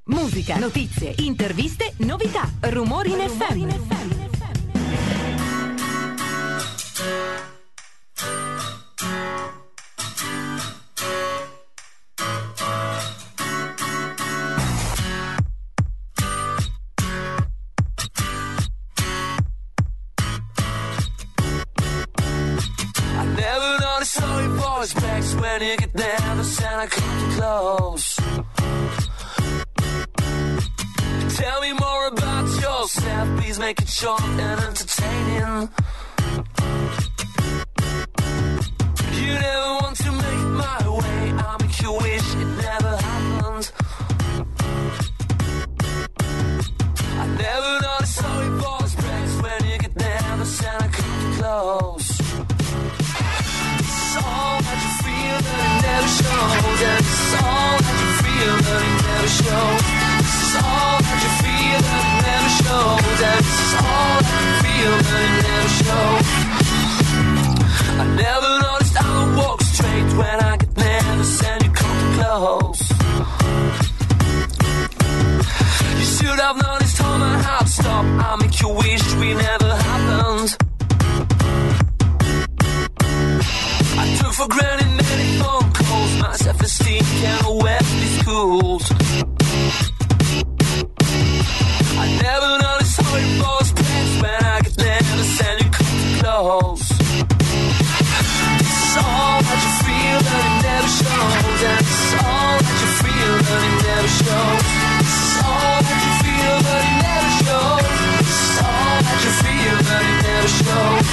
Musica, notizie, interviste, novità, Rumori in FM. When you get nervous and I come too close, tell me more about yourself, please make it short and entertaining. You never want to make it my way, I'll make you wish it never happened. I never noticed how your voice breaks when you get nervous and I come too close. All that you feel that it never shows, and it's all that you feel that it never shows. This is all that you feel that it never shows, and this is all that you feel that it never shows. I never noticed how I walk straight when I get nervous and you come too close. You should have noticed how my heart stopped, I make you wish we never happened. I took for granted many phone calls, my self-esteem can't always be schooled. I never noticed how your voice breaks when I get nervous and you come too close. This is all that you feel that it never shows, and this is all that you feel that it never shows. This is all that you feel that it never shows. This is all that you feel that it never shows.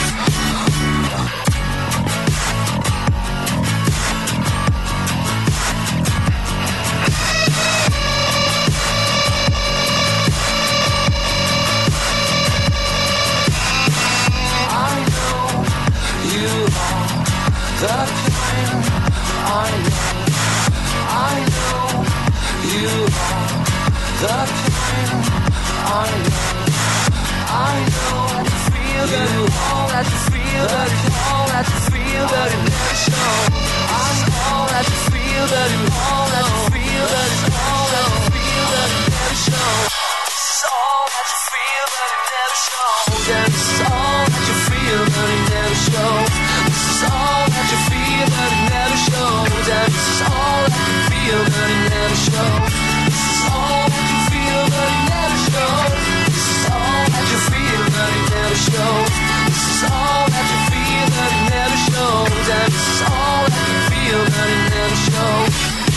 The kind I know you are the kind I know that you feel that you all that you feel that you all that you feel that it never shows. I know that you feel that you all that you feel that you all that you feel that it never shows. It's all that you feel that it never shows, and it's all that you feel that it never shows. This is all that you feel that it never shows, and this is all that you feel that it never shows. This is all that you feel that it never shows. This is all that you feel that it never shows. This is all that you feel that it never shows, and this is all that you feel that it never shows.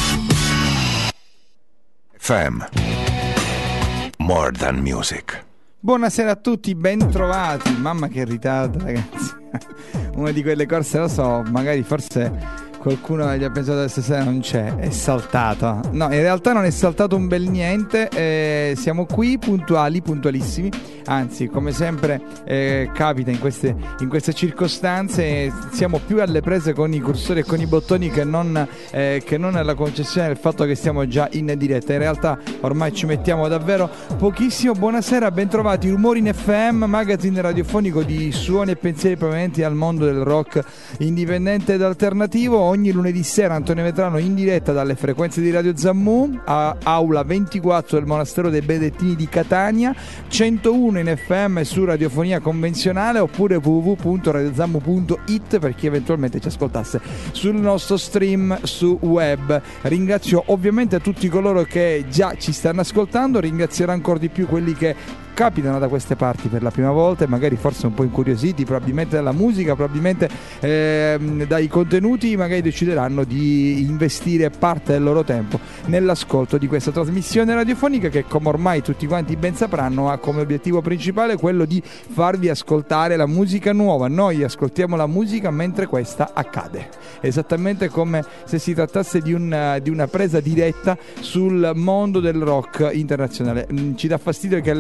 FM More Than Music. Buonasera a tutti, ben trovati. Mamma che ritardo, ragazzi. Una di quelle corse, lo so, magari forse qualcuno gli ha pensato che stasera non c'è, è saltato. No, in realtà non è saltato un bel niente, siamo qui puntuali, puntualissimi. Anzi, come sempre capita in queste circostanze, siamo più alle prese con i cursori e con i bottoni che non alla concessione del fatto che stiamo già in diretta. In realtà ormai ci mettiamo davvero pochissimo. Buonasera, bentrovati. Rumori in FM, magazine radiofonico di suoni e pensieri provenienti dal mondo del rock indipendente ed alternativo. Ogni lunedì sera Antonio Vetrano in diretta dalle frequenze di Radio Zammu, a Aula 24 del Monastero dei Benedettini di Catania, 101 in FM su radiofonia convenzionale, oppure www.radiozammu.it per chi eventualmente ci ascoltasse sul nostro stream su web. Ringrazio ovviamente tutti coloro che già ci stanno ascoltando, ringrazierò ancora di più quelli che capitano da queste parti per la prima volta e magari forse un po' incuriositi probabilmente dalla musica, probabilmente dai contenuti, magari decideranno di investire parte del loro tempo nell'ascolto di questa trasmissione radiofonica che, come ormai tutti quanti ben sapranno, ha come obiettivo principale quello di farvi ascoltare la musica nuova. Noi ascoltiamo la musica mentre questa accade, esattamente come se si trattasse di una presa diretta sul mondo del rock internazionale. Ci dà fastidio che le cose ci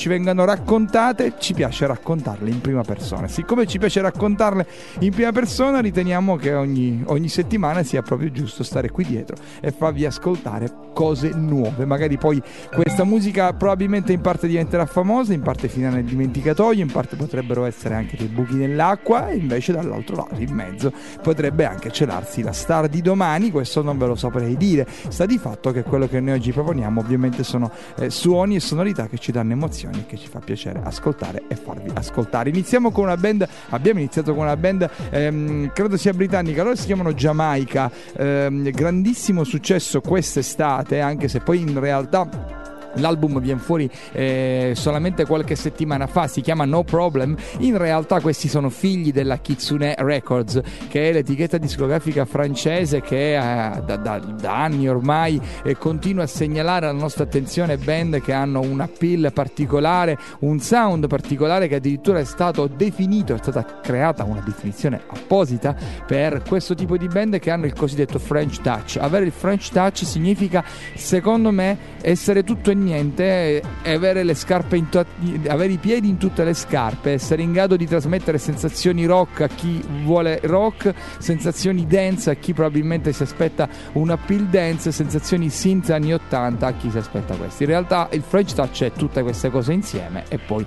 ci vengano raccontate, ci piace raccontarle in prima persona. Siccome ci piace raccontarle in prima persona, riteniamo che ogni settimana sia proprio giusto stare qui dietro e farvi ascoltare cose nuove. Magari poi questa musica probabilmente in parte diventerà famosa, in parte finirà nel dimenticatoio, in parte potrebbero essere anche dei buchi nell'acqua, e invece dall'altro lato, in mezzo, potrebbe anche celarsi la star di domani. Questo non ve lo saprei dire. Sta di fatto che quello che noi oggi proponiamo ovviamente sono suoni e sonorità che ci danno emozioni e che ci fa piacere ascoltare e farvi ascoltare. Abbiamo iniziato con una band credo sia britannica, loro si chiamano Jamaica, grandissimo successo quest'estate, anche se poi in realtà l'album viene fuori solamente qualche settimana fa, si chiama No Problem. In realtà questi sono figli della Kitsune Records, che è l'etichetta discografica francese che da anni ormai continua a segnalare alla nostra attenzione band che hanno un appeal particolare, un sound particolare, che addirittura è stata creata una definizione apposita per questo tipo di band, che hanno il cosiddetto French Touch. Avere il French Touch significa, secondo me, essere tutto e niente, avere le scarpe avere i piedi in tutte le scarpe, essere in grado di trasmettere sensazioni rock a chi vuole rock, sensazioni dance a chi probabilmente si aspetta un appeal dance, sensazioni synth anni 80 a chi si aspetta questo. In realtà il French Touch è tutte queste cose insieme, e poi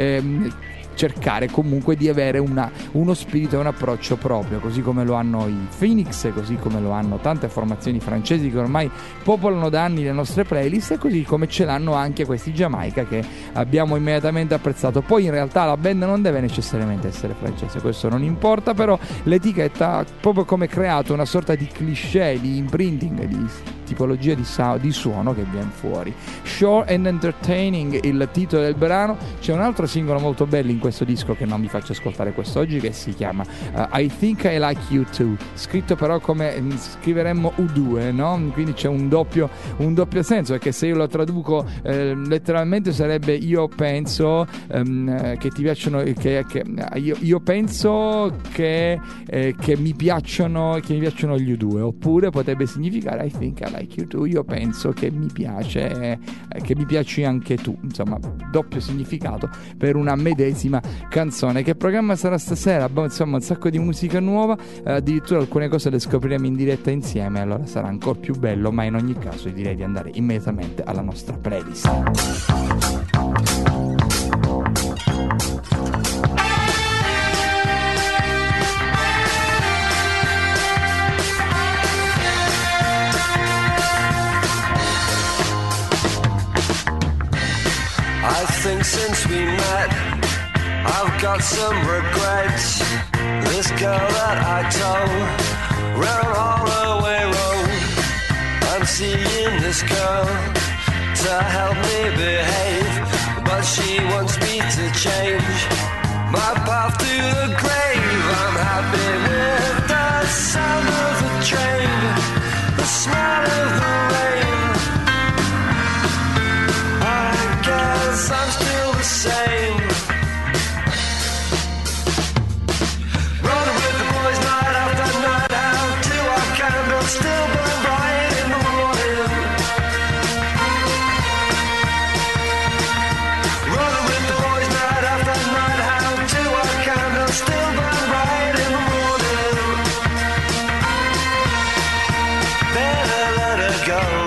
cercare comunque di avere uno spirito e un approccio proprio, così come lo hanno i Phoenix, così come lo hanno tante formazioni francesi che ormai popolano da anni le nostre playlist, e così come ce l'hanno anche questi Jamaica, che abbiamo immediatamente apprezzato. Poi in realtà la band non deve necessariamente essere francese, questo non importa, però l'etichetta ha proprio come creato una sorta di cliché, di imprinting, di tipologia di suono che viene fuori. Shore and Entertaining, il titolo del brano. C'è un altro singolo molto bello in questo disco che non vi faccio ascoltare quest'oggi, che si chiama I Think I Like You Too, scritto però come scriveremmo U2, no? Quindi c'è un doppio senso, perché se io lo traduco letteralmente sarebbe io penso che ti piacciono, io penso che mi piacciono gli U2, oppure potrebbe significare I think I like you too, io penso che mi piace, che mi piaci anche tu. Insomma, doppio significato per una medesima canzone. Che programma sarà stasera? Insomma, un sacco di musica nuova, addirittura alcune cose le scopriremo in diretta insieme, allora sarà ancora più bello, ma in ogni caso io direi di andare immediatamente alla nostra playlist. I think since we met, I've got some regrets. This girl that I told ran Holloway Road. I'm seeing this girl to help me behave, but she wants me to change my path to the grave. I'm happy with the sound of the train, the smell of the rain. I guess I'm still the same. Running with the boys night after night out to our candles still burn bright in the morning. Running with the boys night after night out to our candles still burn bright in the morning. Better let her go.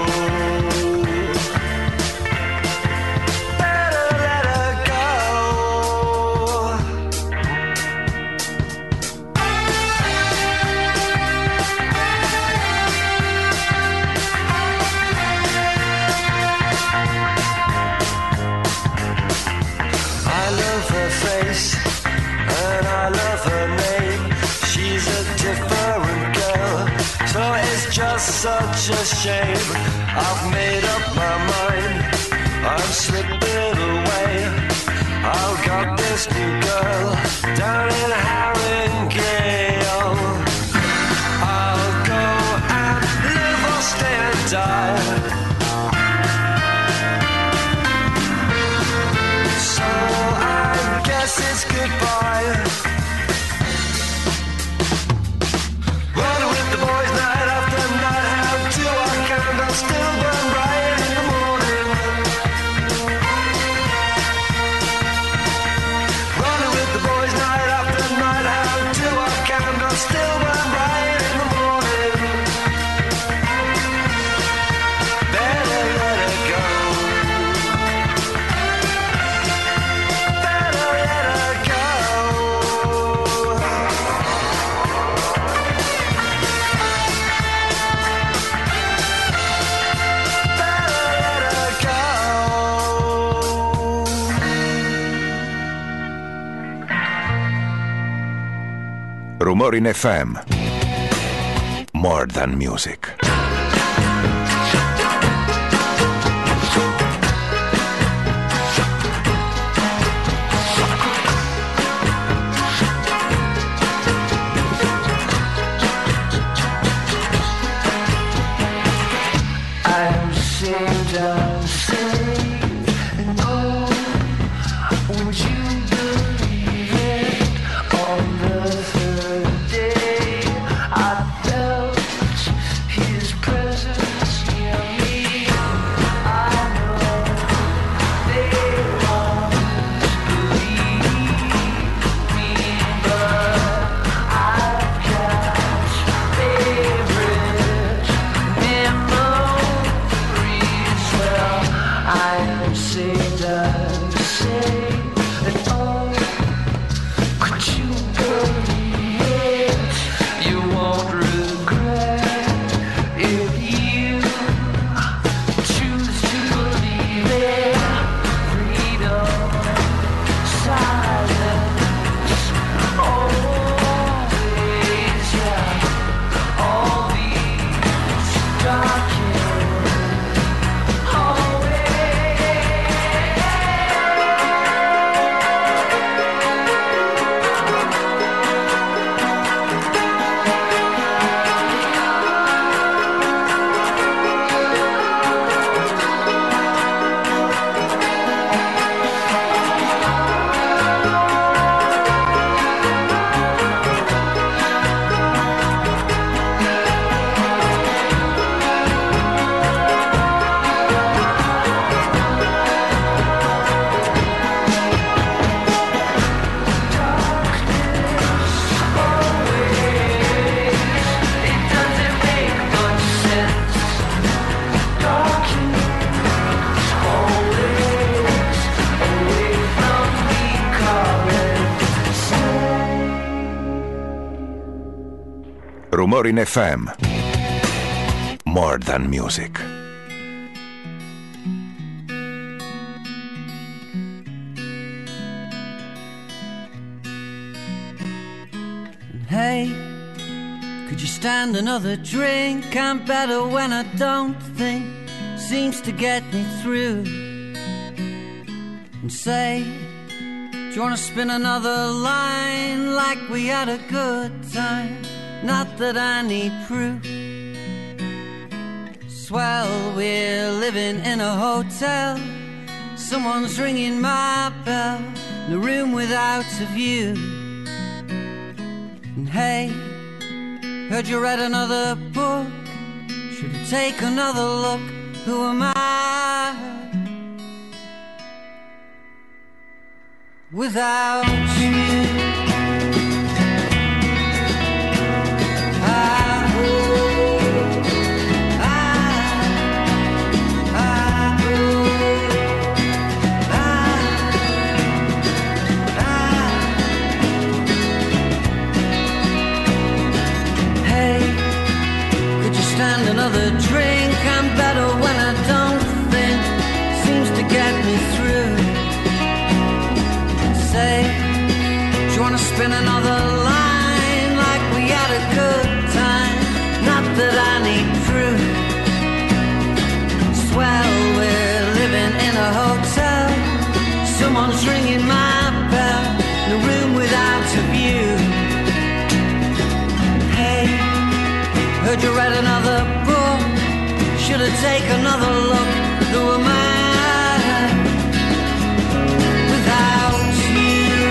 Just such a shame. I've made up my mind, I'm slipping away. I've got this new girl down in Haringale. I'll go and live or stay and die. So I guess it's goodbye. Still burn bright in the morning. Rumori in FM. More than music. Rumori in FM. More than music. Hey, could you stand another drink? I'm better when I don't think. Seems to get me through. And say, do you wanna spin another line like we had a good time? Not that I need proof. Swell, we're living in a hotel. Someone's ringing my bell. The room without a view. And hey, heard you read another book. Should I take another look? Who am I without you? Another drink, I'm better when I don't think. Seems to get me through. Say, do you wanna spin another line like we had a good time? Not that I need proof. Swell, we're living in a hotel. Someone's ringing my bell. The room without a view. Hey, heard you read another book. Should I take another look? Who am I without you?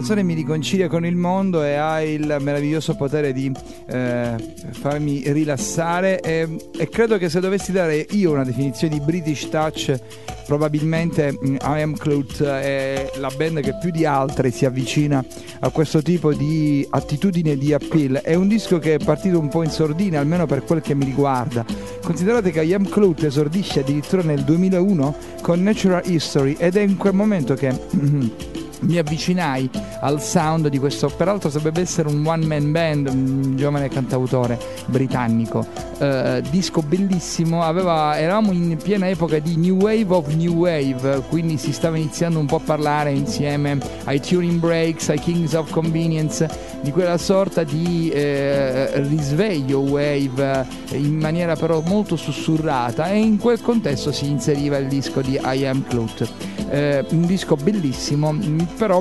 canzone mi riconcilia con il mondo e ha il meraviglioso potere di farmi rilassare e credo che se dovessi dare io una definizione di British Touch, probabilmente I Am Clout è la band che più di altre si avvicina a questo tipo di attitudine di appeal. È un disco che è partito un po' in sordina, almeno per quel che mi riguarda. Considerate che I Am Clout esordisce addirittura nel 2001 con Natural History ed è in quel momento che mi avvicinai al sound di questo, peraltro dovrebbe essere un one man band, un giovane cantautore britannico, disco bellissimo. Eravamo in piena epoca di New Wave of New Wave, quindi si stava iniziando un po' a parlare insieme ai Tuning Breaks, ai Kings of Convenience, di quella sorta di risveglio wave in maniera però molto sussurrata, e in quel contesto si inseriva il disco di I Am Clout, un disco bellissimo, però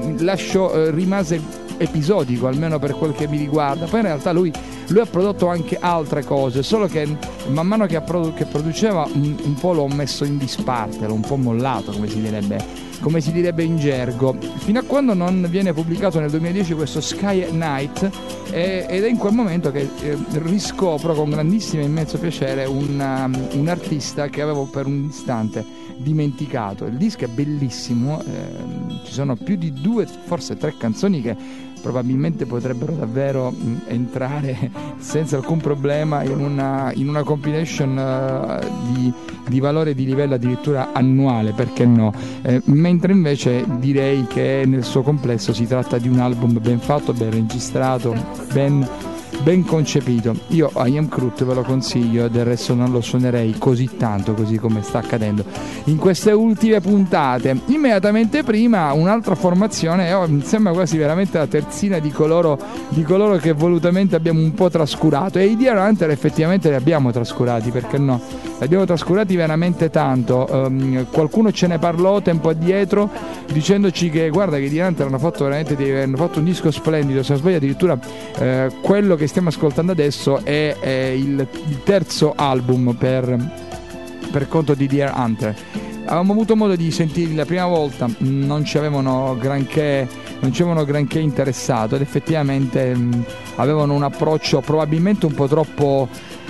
rimase episodico, almeno per quel che mi riguarda. Poi in realtà lui ha prodotto anche altre cose, solo che man mano che produceva un po' l'ho messo in disparte, l'ho un po' mollato, come si direbbe in gergo, fino a quando non viene pubblicato nel 2010 questo Sky at Night, ed è in quel momento che riscopro con grandissimo e immenso piacere un artista che avevo per un istante dimenticato. Il disco è bellissimo, ci sono più di 2, forse 3 canzoni che probabilmente potrebbero davvero entrare senza alcun problema in una compilation di valore di livello addirittura annuale, perché no? Mentre invece direi che nel suo complesso si tratta di un album ben fatto, ben registrato, ben concepito. Io I Am Clout ve lo consiglio, del resto non lo suonerei così tanto, così come sta accadendo in queste ultime puntate. Immediatamente prima un'altra formazione, mi sembra quasi veramente la terzina di coloro che volutamente abbiamo un po' trascurato, e i Dear Hunter effettivamente li abbiamo trascurati, perché no? Li abbiamo trascurati veramente tanto. Qualcuno ce ne parlò tempo addietro dicendoci che guarda che i Dear Hunter hanno fatto un disco splendido, se non sbaglio addirittura quello che stiamo ascoltando adesso è il terzo album per conto di Dear Hunter. Avevamo avuto modo di sentirli la prima volta, non ci avevano granché interessato, ed effettivamente avevano un approccio probabilmente un po' troppo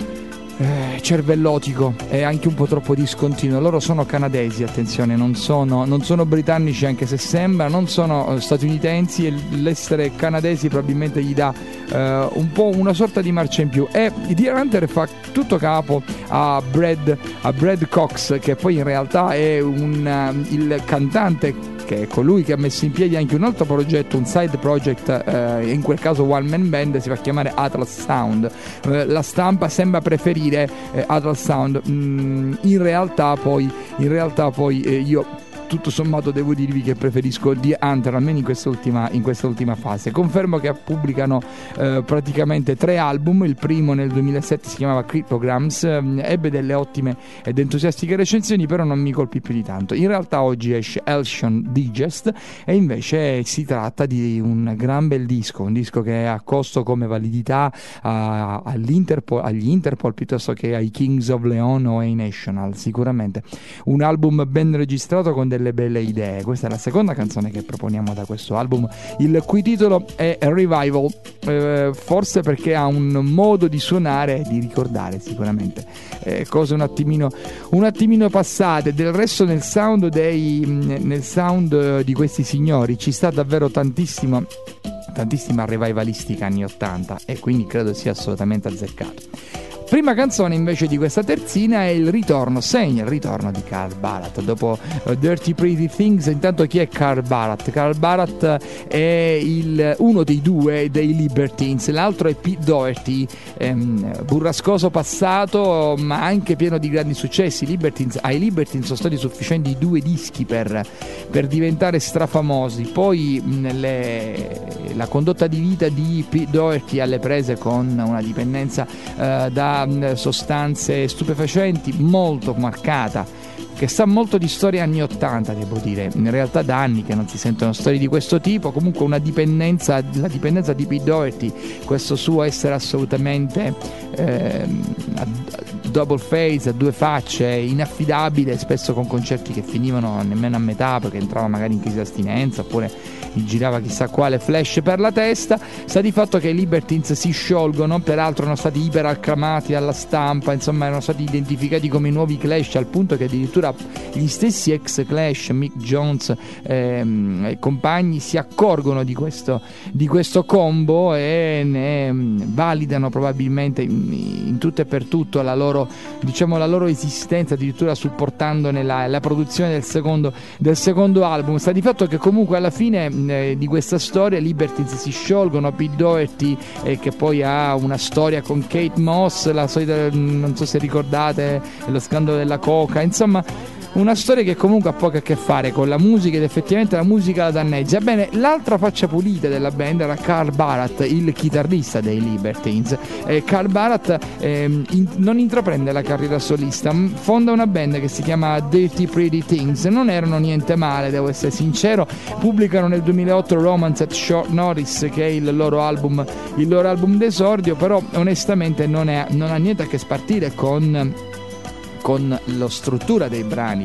cervellotico e anche un po' troppo discontinuo. Loro sono canadesi, attenzione, non sono britannici, anche se sembra, non sono statunitensi, e l'essere canadesi probabilmente gli dà un po' una sorta di marcia in più. E Dear Hunter fa tutto capo a Brad Cox, che poi in realtà è il cantante, che è colui che ha messo in piedi anche un altro progetto, un side project, in quel caso one man band, si fa chiamare Atlas Sound. La stampa sembra preferire Atlas Sound, in realtà poi io tutto sommato devo dirvi che preferisco The Hunter, almeno in questa ultima fase. Confermo che pubblicano praticamente 3 album. Il primo nel 2007 si chiamava Cryptograms, ebbe delle ottime ed entusiastiche recensioni, però non mi colpì più di tanto. In realtà oggi esce Elsion Digest, e invece si tratta di un gran bel disco, un disco che ha costo come validità agli Interpol piuttosto che ai Kings of Leon o ai National. Sicuramente un album ben registrato con delle belle idee. Questa è la seconda canzone che proponiamo da questo album, il cui titolo è Revival, forse perché ha un modo di suonare e di ricordare sicuramente cose un attimino passate. Del resto nel sound di questi signori ci sta davvero tantissima revivalistica anni 80, e quindi credo sia assolutamente azzeccato. Prima canzone invece di questa terzina è segna il ritorno di Carl Barat dopo Dirty Pretty Things. Intanto chi è Carl Barat? Carl Barat è uno dei due dei Libertines, l'altro è Pete Doherty, burrascoso passato ma anche pieno di grandi successi. Ai Libertines sono stati sufficienti 2 dischi per diventare strafamosi. Poi la condotta di vita di Pete Doherty alle prese con una dipendenza da sostanze stupefacenti molto marcata, che sa molto di storie anni 80, devo dire. In realtà da anni che non si sentono storie di questo tipo. Comunque la dipendenza di Pete Doherty, questo suo essere assolutamente double face, a due facce, inaffidabile, spesso con concerti che finivano nemmeno a metà perché entrava magari in crisi di astinenza oppure gli girava chissà quale flash per la testa. Sta di fatto che i Libertines si sciolgono, peraltro erano stati iperacclamati alla stampa, insomma erano stati identificati come i nuovi Clash, al punto che addirittura gli stessi ex Clash, Mick Jones e compagni, si accorgono di questo combo e ne validano probabilmente in tutto e per tutto la loro esistenza, addirittura supportandone la produzione del secondo album. Sta di fatto che comunque alla fine di questa storia Libertines si sciolgono. Pete Doherty che poi ha una storia con Kate Moss, la solita, non so se ricordate lo scandalo della coca, insomma una storia che comunque ha poco a che fare con la musica ed effettivamente la musica la danneggia. Bene, l'altra faccia pulita della band era Carl Barat, il chitarrista dei Libertines. Carl Barat non intraprende la carriera solista, fonda una band che si chiama Dirty Pretty Things. Non erano niente male, devo essere sincero. Pubblicano nel 2008 Romance at Short Notice, che è il loro album d'esordio, però onestamente non ha niente a che spartire con la struttura dei brani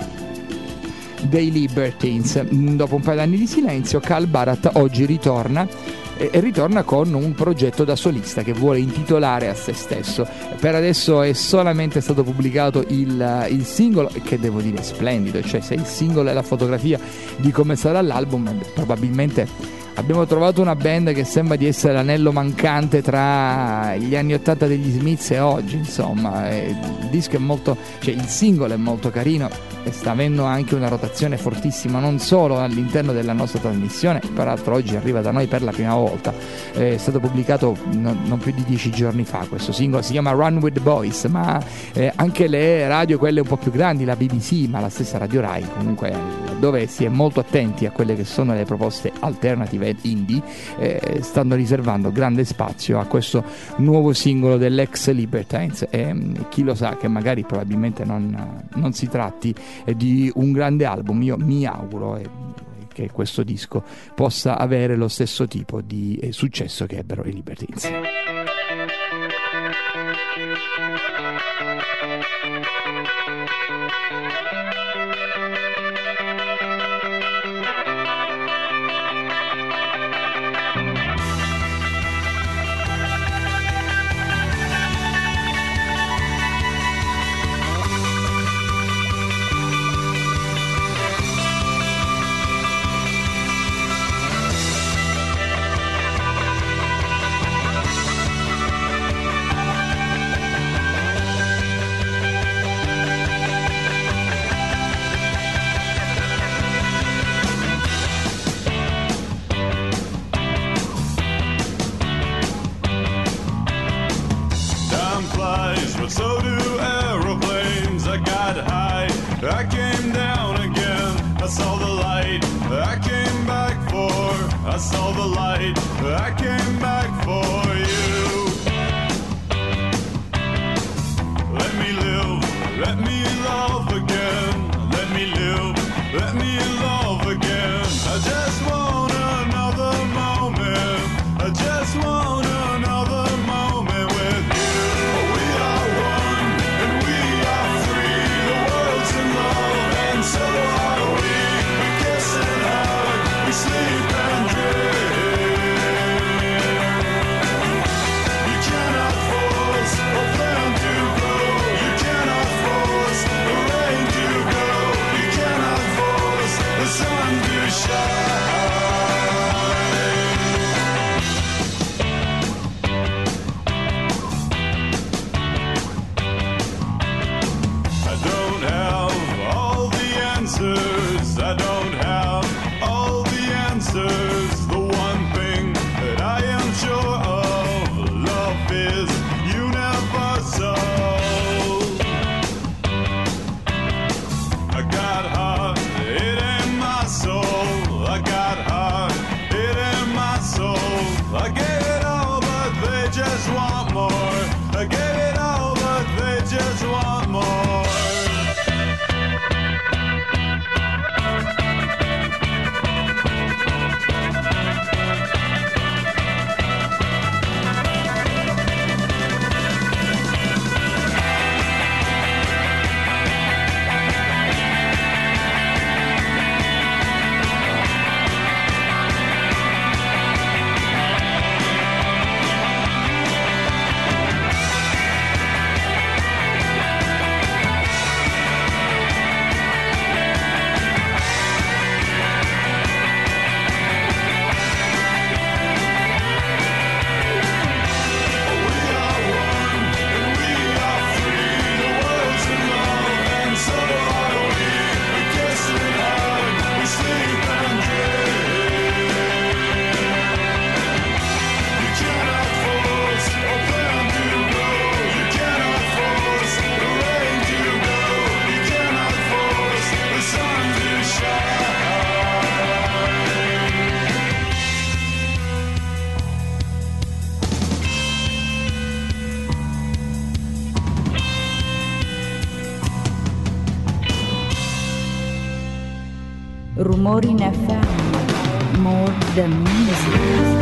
dei Libertines. Dopo un paio d'anni di silenzio, Carl Barat oggi ritorna con un progetto da solista che vuole intitolare a se stesso. Per adesso è solamente stato pubblicato il singolo, che devo dire è splendido, cioè se il singolo è la fotografia di come sarà l'album, probabilmente abbiamo trovato una band che sembra di essere l'anello mancante tra gli anni 80 degli Smiths e oggi, insomma. Il disco è molto, cioè il singolo è molto carino e sta avendo anche una rotazione fortissima, non solo all'interno della nostra trasmissione, peraltro oggi arriva da noi per la prima volta. È stato pubblicato non più di 10 giorni fa questo singolo, si chiama Run with the Boys, ma anche le radio, quelle un po' più grandi, la BBC, ma la stessa Radio Rai, comunque, dove si è molto attenti a quelle che sono le proposte alternative indie, stanno riservando grande spazio a questo nuovo singolo dell'ex Libertines, e chi lo sa che magari probabilmente non si tratti di un grande album. Io mi auguro che questo disco possa avere lo stesso tipo di successo che ebbero i Libertines. Rumori in FM, more than music.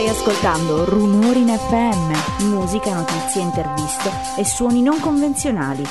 Stai ascoltando Rumori in FM, musica, notizie, interviste e suoni non convenzionali.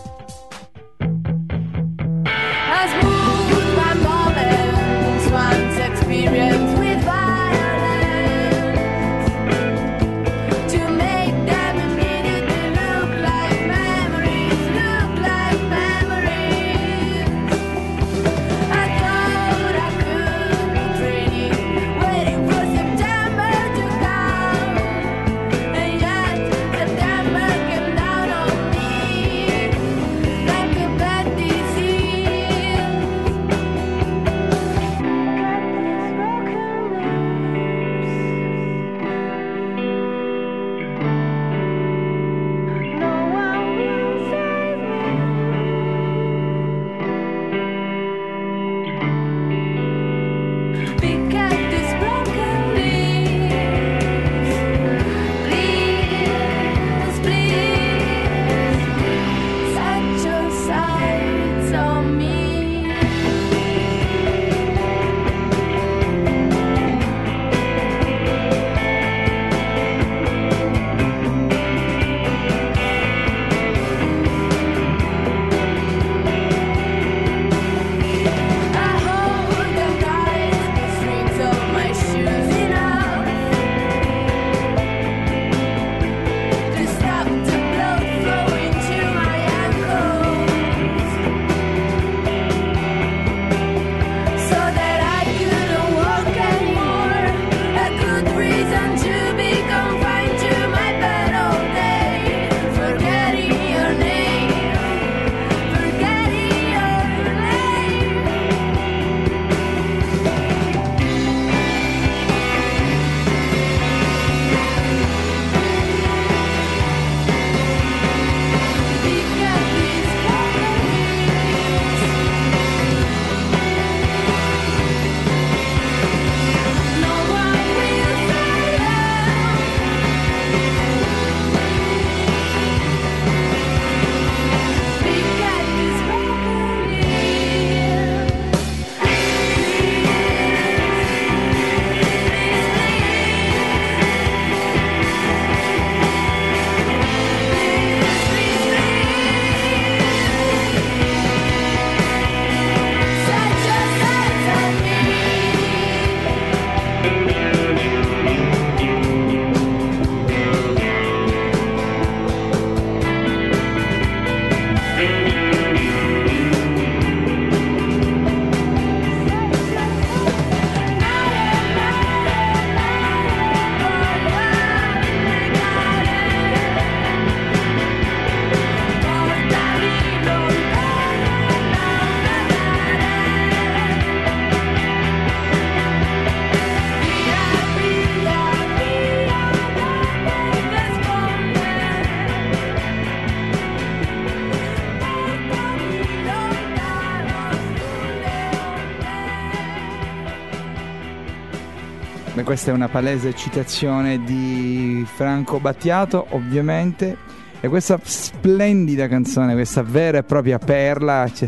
Beh, questa è una palese citazione di Franco Battiato, ovviamente, e questa splendida canzone, questa vera e propria perla, ci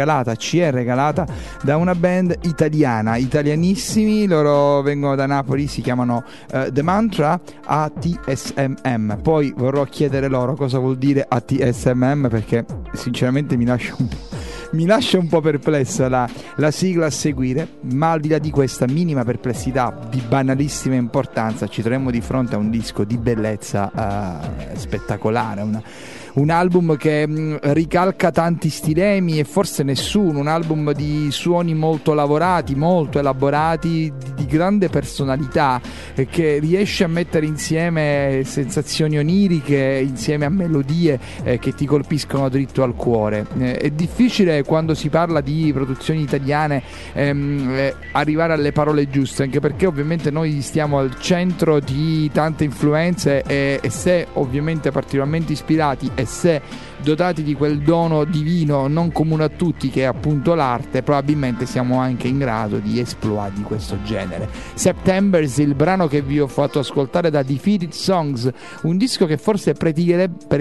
è regalata da una band italiana, italianissimi, loro vengono da Napoli, si chiamano The Mantra, ATSMM. Poi vorrò chiedere loro cosa vuol dire ATSMM, perché sinceramente mi lascia un po' perplesso la sigla a seguire, ma al di là di questa minima perplessità di banalissima importanza, ci troviamo di fronte a un disco di bellezza spettacolare, un album che ricalca tanti stilemi e forse nessuno, un album di suoni molto lavorati, molto elaborati, di grande personalità, che riesce a mettere insieme sensazioni oniriche insieme a melodie che ti colpiscono dritto al cuore. È difficile quando si parla di produzioni italiane arrivare alle parole giuste, anche perché ovviamente noi stiamo al centro di tante influenze e se ovviamente particolarmente ispirati e se dotati di quel dono divino non comune a tutti che è appunto l'arte, probabilmente siamo anche in grado di esploit di questo genere. September's il brano che vi ho fatto ascoltare da Defeated Songs, un disco che forse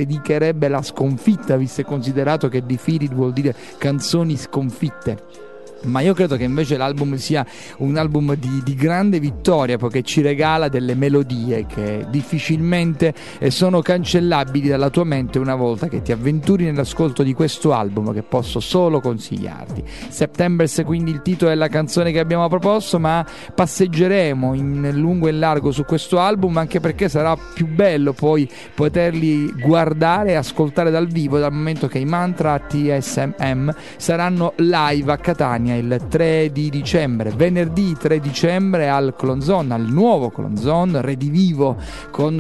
predicherebbe la sconfitta, visto e considerato che Defeated vuol dire canzoni sconfitte. Ma io credo che invece l'album sia un album di grande vittoria, perché ci regala delle melodie che difficilmente sono cancellabili dalla tua mente una volta che ti avventuri nell'ascolto di questo album, che posso solo consigliarti. September's è quindi il titolo della canzone che abbiamo proposto, ma passeggeremo in lungo e in largo su questo album, anche perché sarà più bello poi poterli guardare e ascoltare dal vivo, dal momento che i Mantra TSM saranno live a Catania il 3 di dicembre, venerdì 3 dicembre al Colonzon, al nuovo Colonzon, redivivo con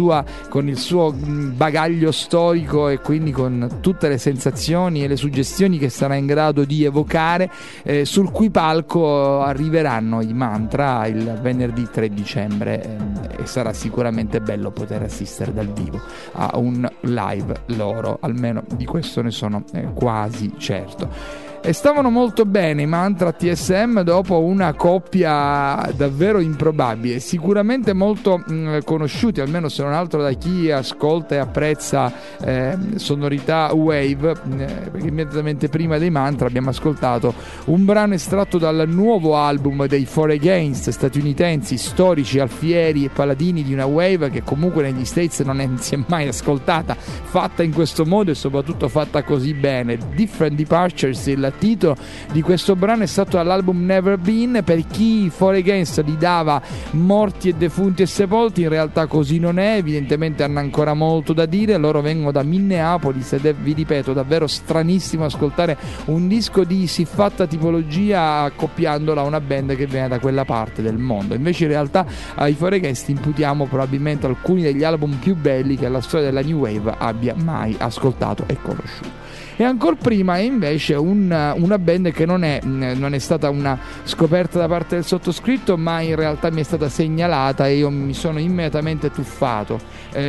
il suo bagaglio storico e quindi con tutte le sensazioni e le suggestioni che sarà in grado di evocare, sul cui palco arriveranno i Mantra il venerdì 3 dicembre, e sarà sicuramente bello poter assistere dal vivo a un live loro, almeno di questo ne sono quasi certo. E stavano molto bene i Mantra TSM dopo una coppia davvero improbabile, sicuramente molto conosciuti, almeno se non altro da chi ascolta e apprezza sonorità wave, perché immediatamente prima dei Mantra abbiamo ascoltato un brano estratto dal nuovo album dei Four Against, statunitensi, storici, alfieri e paladini di una wave che comunque negli States non si è mai ascoltata, fatta in questo modo e soprattutto fatta così bene. Different Departures, il titolo di questo brano, è stato all'album Never Been. Per chi For Against li dava morti e defunti e sepolti, in realtà così non è, evidentemente hanno ancora molto da dire. Loro vengono da Minneapolis ed è, vi ripeto, davvero stranissimo ascoltare un disco di siffatta tipologia accoppiandola a una band che viene da quella parte del mondo. Invece in realtà ai For Against imputiamo probabilmente alcuni degli album più belli che la storia della New Wave abbia mai ascoltato e conosciuto. E ancora prima è invece una band che non è stata una scoperta da parte del sottoscritto, ma in realtà mi è stata segnalata e io mi sono immediatamente tuffato.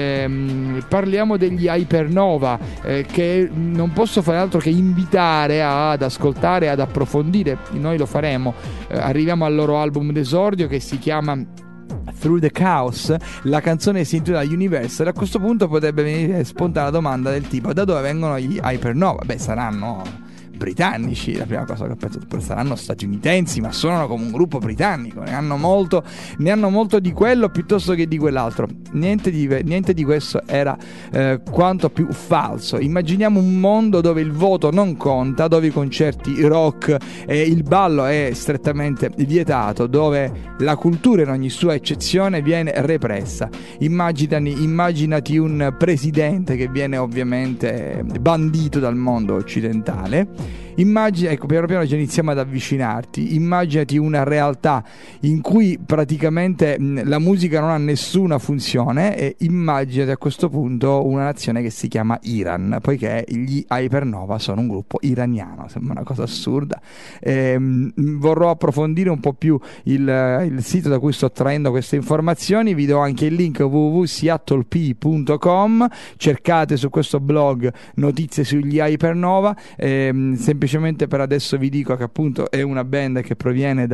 Parliamo degli Hypernova, che non posso fare altro che invitare ad ascoltare, ad approfondire. Noi lo faremo. Arriviamo al loro album d'esordio che si chiama Through the Chaos. La canzone si intitola Universal. A questo punto potrebbe venire spontanea domanda del tipo: da dove vengono gli Hypernova? Beh, saranno britannici, la prima cosa che ho pensato, saranno statunitensi, ma suonano come un gruppo britannico, ne hanno molto di quello piuttosto che di quell'altro. Niente di questo era quanto più falso. Immaginiamo un mondo dove il voto non conta, dove i concerti rock e il ballo è strettamente vietato, dove la cultura in ogni sua eccezione viene repressa. Immaginati un presidente che viene ovviamente bandito dal mondo occidentale. Ecco, piano piano ci iniziamo ad avvicinarti. Immaginati una realtà in cui praticamente la musica non ha nessuna funzione, e immaginati a questo punto una nazione che si chiama Iran, poiché gli Hypernova sono un gruppo iraniano. Sembra una cosa assurda. Vorrò approfondire un po' più il sito da cui sto traendo queste informazioni. Vi do anche il link www.seattlepea.com. cercate su questo blog notizie sugli Hypernova. Semplicemente per adesso vi dico che appunto è una band che proviene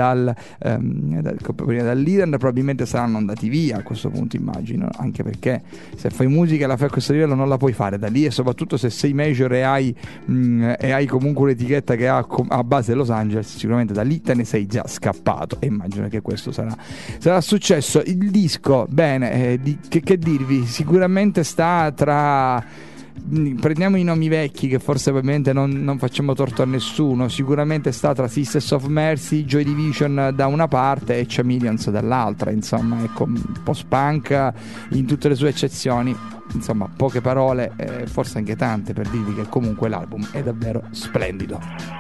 dall'Iran. Probabilmente saranno andati via a questo punto, immagino, anche perché se fai musica e la fai a questo livello non la puoi fare da lì, e soprattutto se sei major e hai comunque un'etichetta che ha a base Los Angeles, sicuramente da lì te ne sei già scappato, e immagino che questo sarà successo. Il disco, bene, che dirvi, sicuramente sta tra... Prendiamo i nomi vecchi che forse ovviamente non facciamo torto a nessuno. Sicuramente sta tra Sisters of Mercy, Joy Division da una parte e Chameleons dall'altra. Insomma, ecco, post-punk in tutte le sue eccezioni. Insomma, poche parole, forse anche tante, per dirvi che comunque l'album è davvero splendido.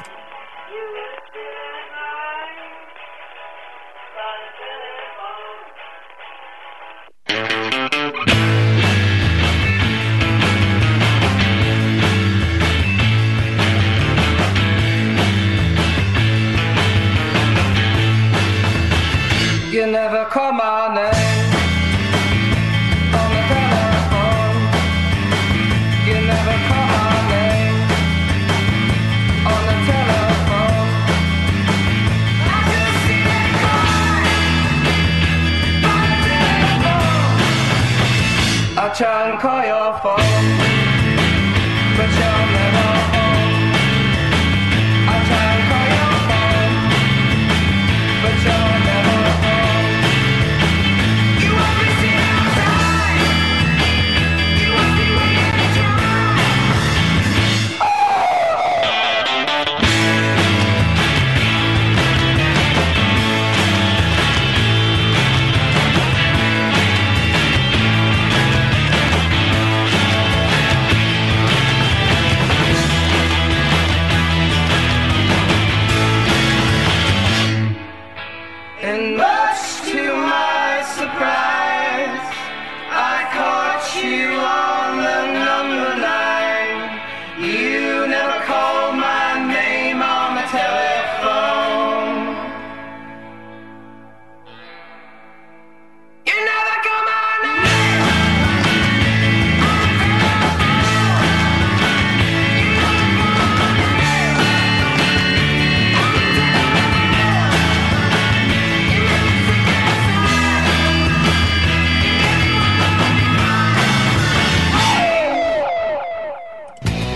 You never call my name on the telephone. You never call my name on the telephone. I just see that cry on the telephone. I try and call your phone, but you're never home. I try and call your phone,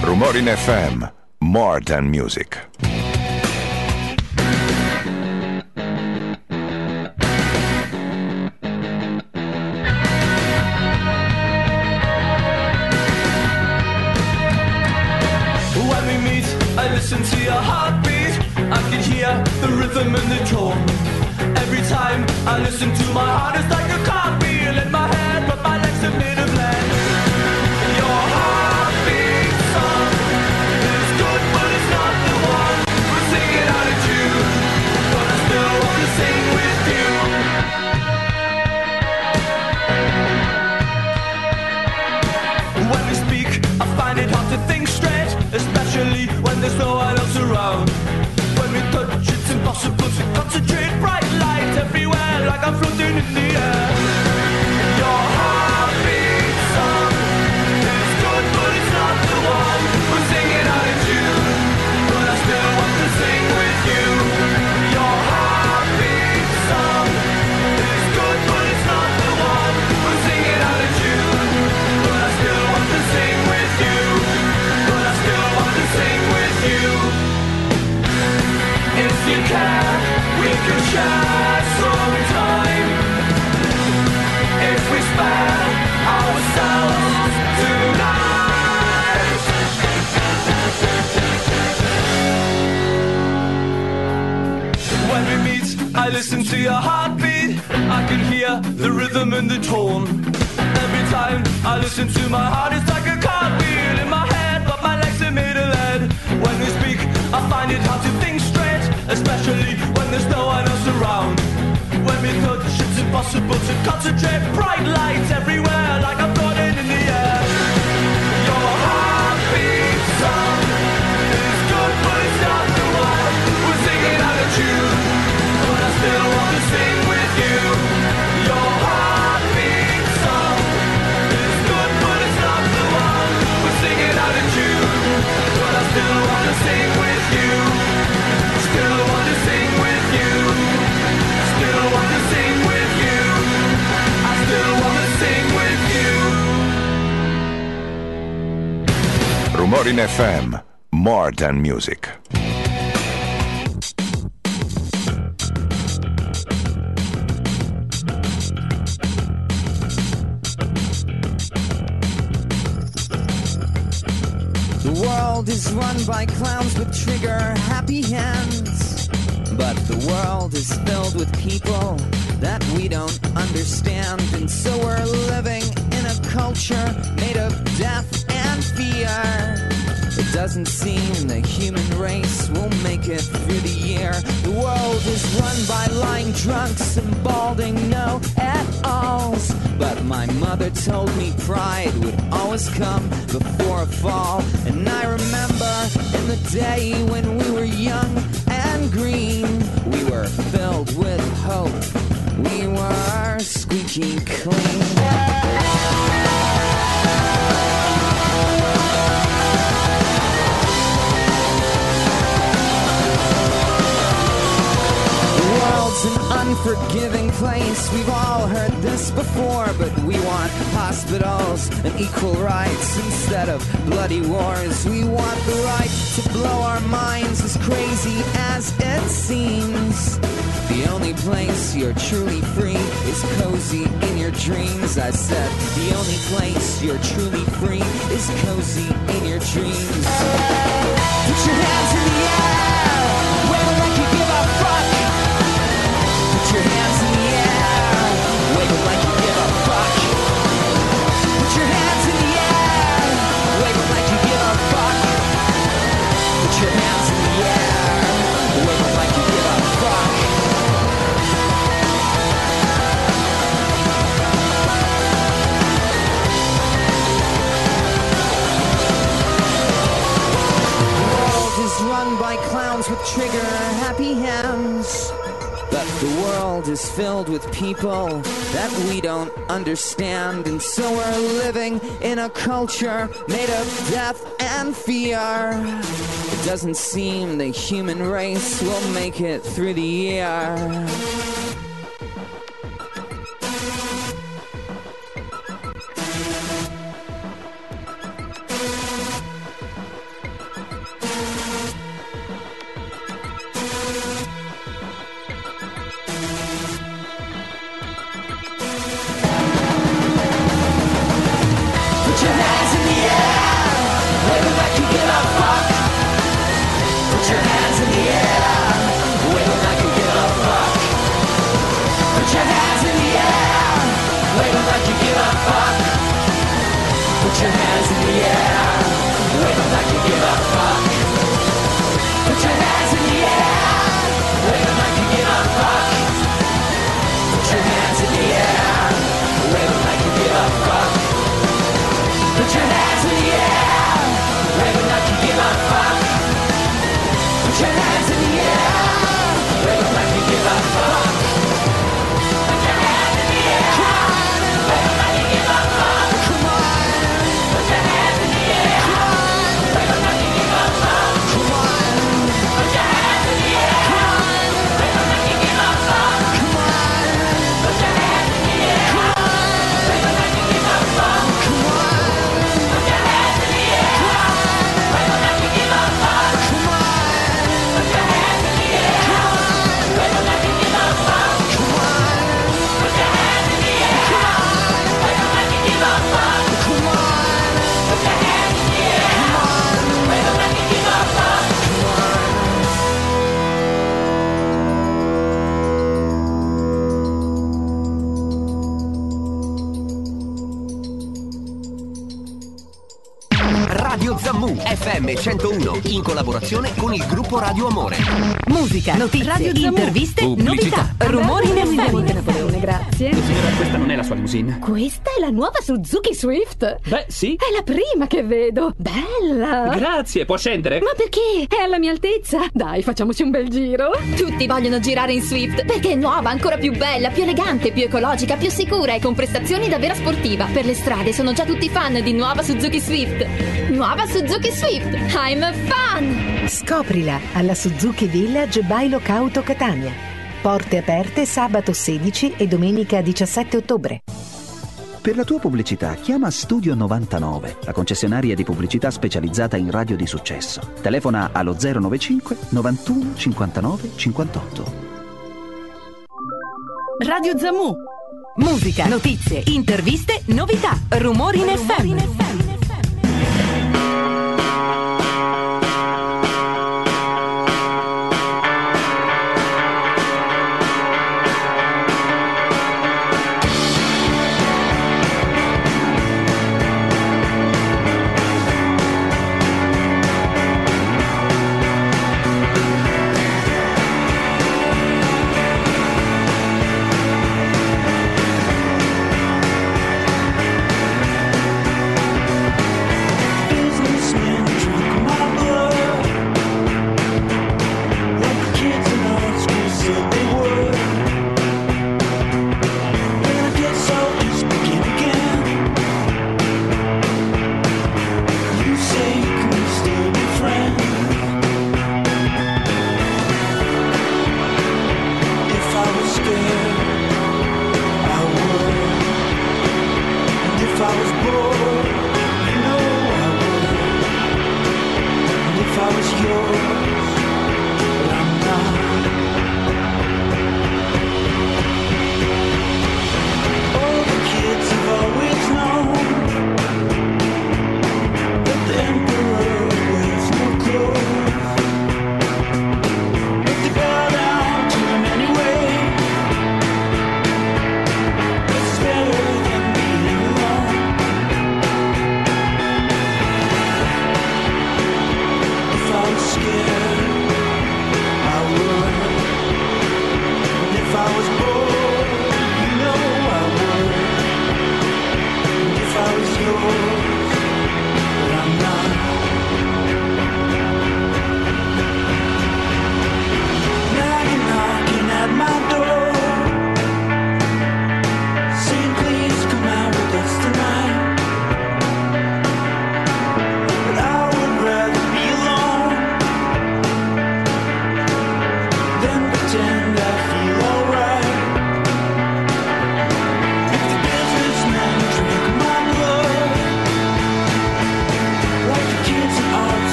Rumorin FM, more than music. When we meet, I listen to your heartbeat. I can hear the rhythm and the tone. Every time I listen to my heart, it's like a cartwheel in my head, but my legs are made of lead. Your heartbeat song is good, but it's not the one. We're singing out of tune, but I still want to sing with you. When we speak, I find it hard to think straight, especially when there's no one else around. When we touch, it's impossible to concentrate. Bright lights everywhere, like I'm floating in the air. Your heartbeat song is good, but it's not the one. We're singing out of tune, but I still want to sing with you. Your heartbeat song is good, but it's not the one. We're singing out of tune, but I still want to sing with you. But I still want to sing with you. If you can, we can share some time. If we spare ourselves tonight. When we meet, I listen to your heartbeat. I can hear the rhythm and the tone. Every time I listen to my heart, it's like a cartwheel in my head, but my legs are made of lead. When we speak, I find it hard to think straight, especially when there's no one else around. When we touch, it's impossible to concentrate. Bright lights everywhere, like I'm floating in the air. Your heartbeat song is good, but it's not the one. We're singing out of tune, but I still want to sing with you. Your heartbeat song is good, but it's not the one. We're singing out of tune, but I still want to sing with you. Still want to sing with you. Still want to sing with you. I still want to sing with you. Rumorin FM, more than music. The world is run by clowns with trigger happy hands. But the world is filled with people that we don't understand. And so we're living in a culture made of death and fear. It doesn't seem the human race will make it through the year. The world is run by lying drunks and balding know-it-alls. But my mother told me pride would always come before a fall. And I remember in the day when we were young and green, we were filled with hope. We were squeaky clean. It's an unforgiving place. We've all heard this before, but we want hospitals and equal rights instead of bloody wars. We want the right to blow our minds, as crazy as it seems. The only place you're truly free is cozy in your dreams. I said, the only place you're truly free is cozy in your dreams. Put your hands in the air, wave like you give a fuck. Put your hands in the air, wave like you give a fuck. Put your hands in the air, wave like you give a fuck. Put your hands in the air, wave like you give a fuck. The world is run by clowns with trigger happy hands. But the world is filled with people that we don't understand. And so we're living in a culture made of death and fear. It doesn't seem the human race will make it through the year. Zammu FM 101 in collaborazione con il gruppo Radio Amore. Musica, notizie, interviste, novità, rumori in FM. Grazie. Signora, questa non è la sua limousine. Questa è la nuova Suzuki Swift. Beh, sì. È la prima che vedo. Bella. Grazie, può scendere? Ma perché? È alla mia altezza. Dai, facciamoci un bel giro. Tutti vogliono girare in Swift perché è nuova, ancora più bella, più elegante, più ecologica, più sicura e con prestazioni da vera sportiva. Per le strade sono già tutti fan di nuova Suzuki Swift. Nuova Suzuki Swift. I'm a fan. Scoprila alla Suzuki Village Bailo Cauto Catania. Porte aperte sabato 16 e domenica 17 ottobre. Per la tua pubblicità chiama Studio 99, la concessionaria di pubblicità specializzata in radio di successo. Telefona allo 095 91 59 58. Radio Zammu. Musica, notizie, interviste, novità, rumori in FM.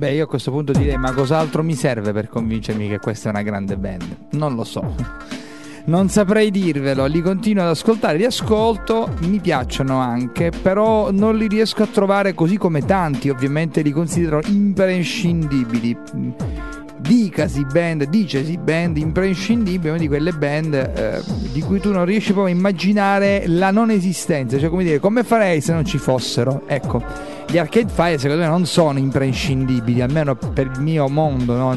Beh, io a questo punto direi, ma cos'altro mi serve per convincermi che questa è una grande band? Non lo so. Non saprei dirvelo, li continuo ad ascoltare, li ascolto, mi piacciono anche, però non li riesco a trovare così come tanti, ovviamente li considero imprescindibili. Dicesi band imprescindibili, una di quelle band di cui tu non riesci proprio a immaginare la non esistenza, cioè come dire, come farei se non ci fossero? Ecco, gli Arcade Fire secondo me non sono imprescindibili, almeno per il mio mondo, no?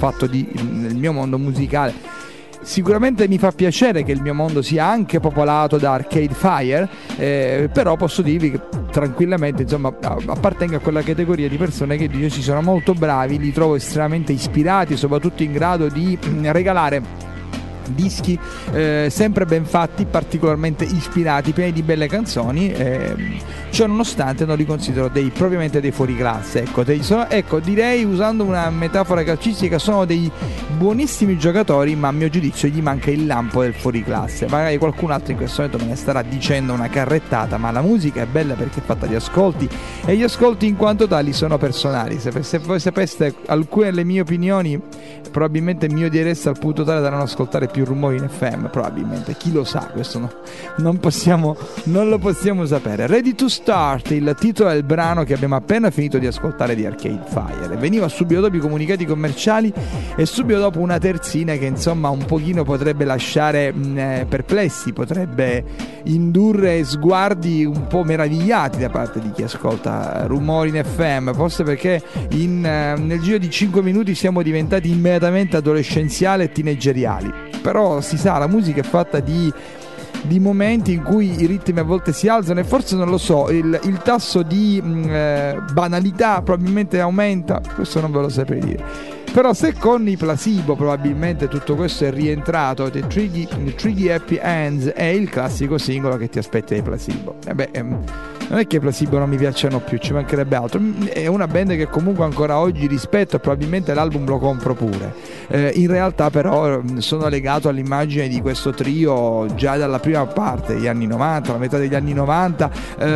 Nel mio mondo musicale. Sicuramente mi fa piacere che il mio mondo sia anche popolato da Arcade Fire, però posso dirvi che tranquillamente, insomma, appartengo a quella categoria di persone che dice ci sono molto bravi, li trovo estremamente ispirati, soprattutto in grado di regalare dischi sempre ben fatti, particolarmente ispirati, pieni di belle canzoni, ciò nonostante non li considero propriamente dei fuoriclasse. Ecco, direi, usando una metafora calcistica, sono dei buonissimi giocatori, ma a mio giudizio gli manca il lampo del fuoriclasse. Magari qualcun altro in questo momento me ne starà dicendo una carrettata, ma la musica è bella perché è fatta di ascolti, e gli ascolti in quanto tali sono personali. Se voi sapeste alcune delle mie opinioni, probabilmente mi odiereste al punto tale da non ascoltare più Rumori in FM, probabilmente, chi lo sa, questo non lo possiamo sapere. Ready to Start, il titolo del brano che abbiamo appena finito di ascoltare di Arcade Fire. Veniva subito dopo i comunicati commerciali e subito dopo una terzina che insomma un pochino potrebbe lasciare perplessi, potrebbe indurre sguardi un po' meravigliati da parte di chi ascolta Rumori in FM, forse perché nel giro di 5 minuti siamo diventati immediatamente adolescenziali e teenageriali. Però si sa, la musica è fatta di momenti in cui i ritmi a volte si alzano, e forse, non lo so, il tasso di banalità probabilmente aumenta, questo non ve lo saprei dire. Però se con i Placebo probabilmente tutto questo è rientrato, The Tricky Happy Hands è il classico singolo che ti aspetta dai Placebo. Non è che i Placebo non mi piacciono più, ci mancherebbe altro, è una band che comunque ancora oggi rispetto, e probabilmente l'album lo compro pure. In realtà però sono legato all'immagine di questo trio già dalla prima parte degli anni 90, la metà degli anni 90,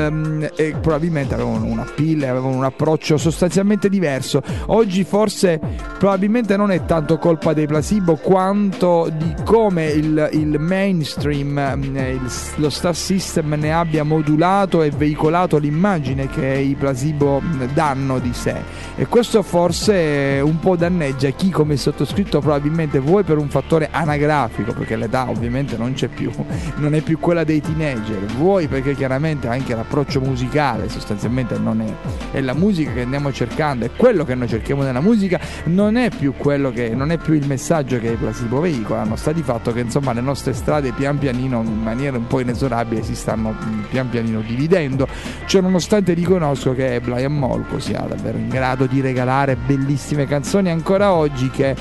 e probabilmente avevano un appeal, avevano un approccio sostanzialmente diverso. Oggi forse probabilmente non è tanto colpa dei Placebo quanto di come il mainstream, lo Star System ne abbia modulato e veicolato l'immagine che i Placebo danno di sé, e questo forse un po' danneggia chi come sottoscritto, probabilmente vuoi per un fattore anagrafico, perché l'età ovviamente non c'è più, non è più quella dei teenager, vuoi perché chiaramente anche l'approccio musicale sostanzialmente non è la musica che andiamo cercando, e quello che noi cerchiamo nella musica non è più il messaggio che i Placebo veicolano. Sta di fatto che insomma le nostre strade pian pianino, in maniera un po' inesorabile, si stanno pian pianino dividendo. Cioè, nonostante riconosco che Brian Molko sia davvero in grado di regalare bellissime canzoni ancora oggi, che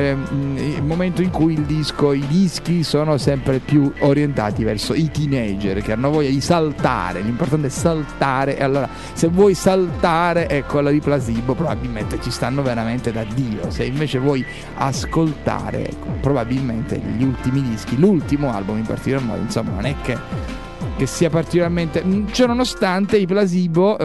il momento in cui i dischi sono sempre più orientati verso i teenager che hanno voglia di saltare, l'importante è saltare, e allora se vuoi saltare, ecco, alla di Placebo probabilmente ci stanno veramente da Dio. Se invece vuoi ascoltare, ecco, probabilmente gli ultimi dischi, l'ultimo album in particolar modo, insomma, non è che sia particolarmente, cioè, nonostante i Placebo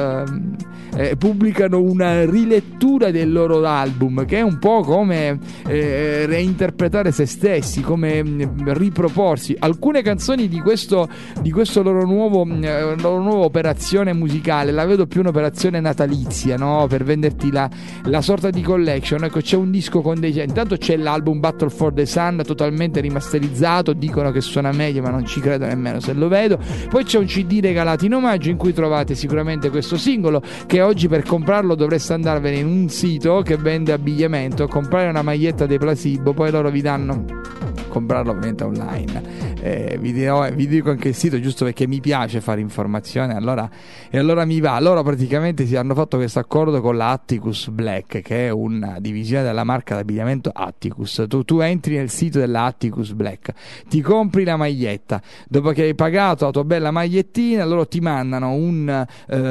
pubblicano una rilettura del loro album, che è un po' come reinterpretare se stessi, come riproporsi. Alcune canzoni di questo loro nuovo operazione musicale la vedo più un'operazione natalizia, no? Per venderti la sorta di collection. Ecco, c'è un disco con intanto c'è l'album Battle for the Sun totalmente rimasterizzato, dicono che suona meglio, ma non ci credo nemmeno se lo vedo. Poi c'è un CD regalato in omaggio in cui trovate sicuramente questo singolo, che oggi per comprarlo dovreste andarvene in un sito che vende abbigliamento, comprare una maglietta dei Placebo, poi loro vi danno, comprarlo ovviamente online, vi dico anche il sito giusto perché mi piace fare informazione, e allora mi va. Loro praticamente hanno fatto questo accordo con la Atticus Black, che è una divisione della marca d'abbigliamento Atticus. Tu entri nel sito della Atticus Black, ti compri la maglietta, dopo che hai pagato la tua bella magliettina, loro ti mandano un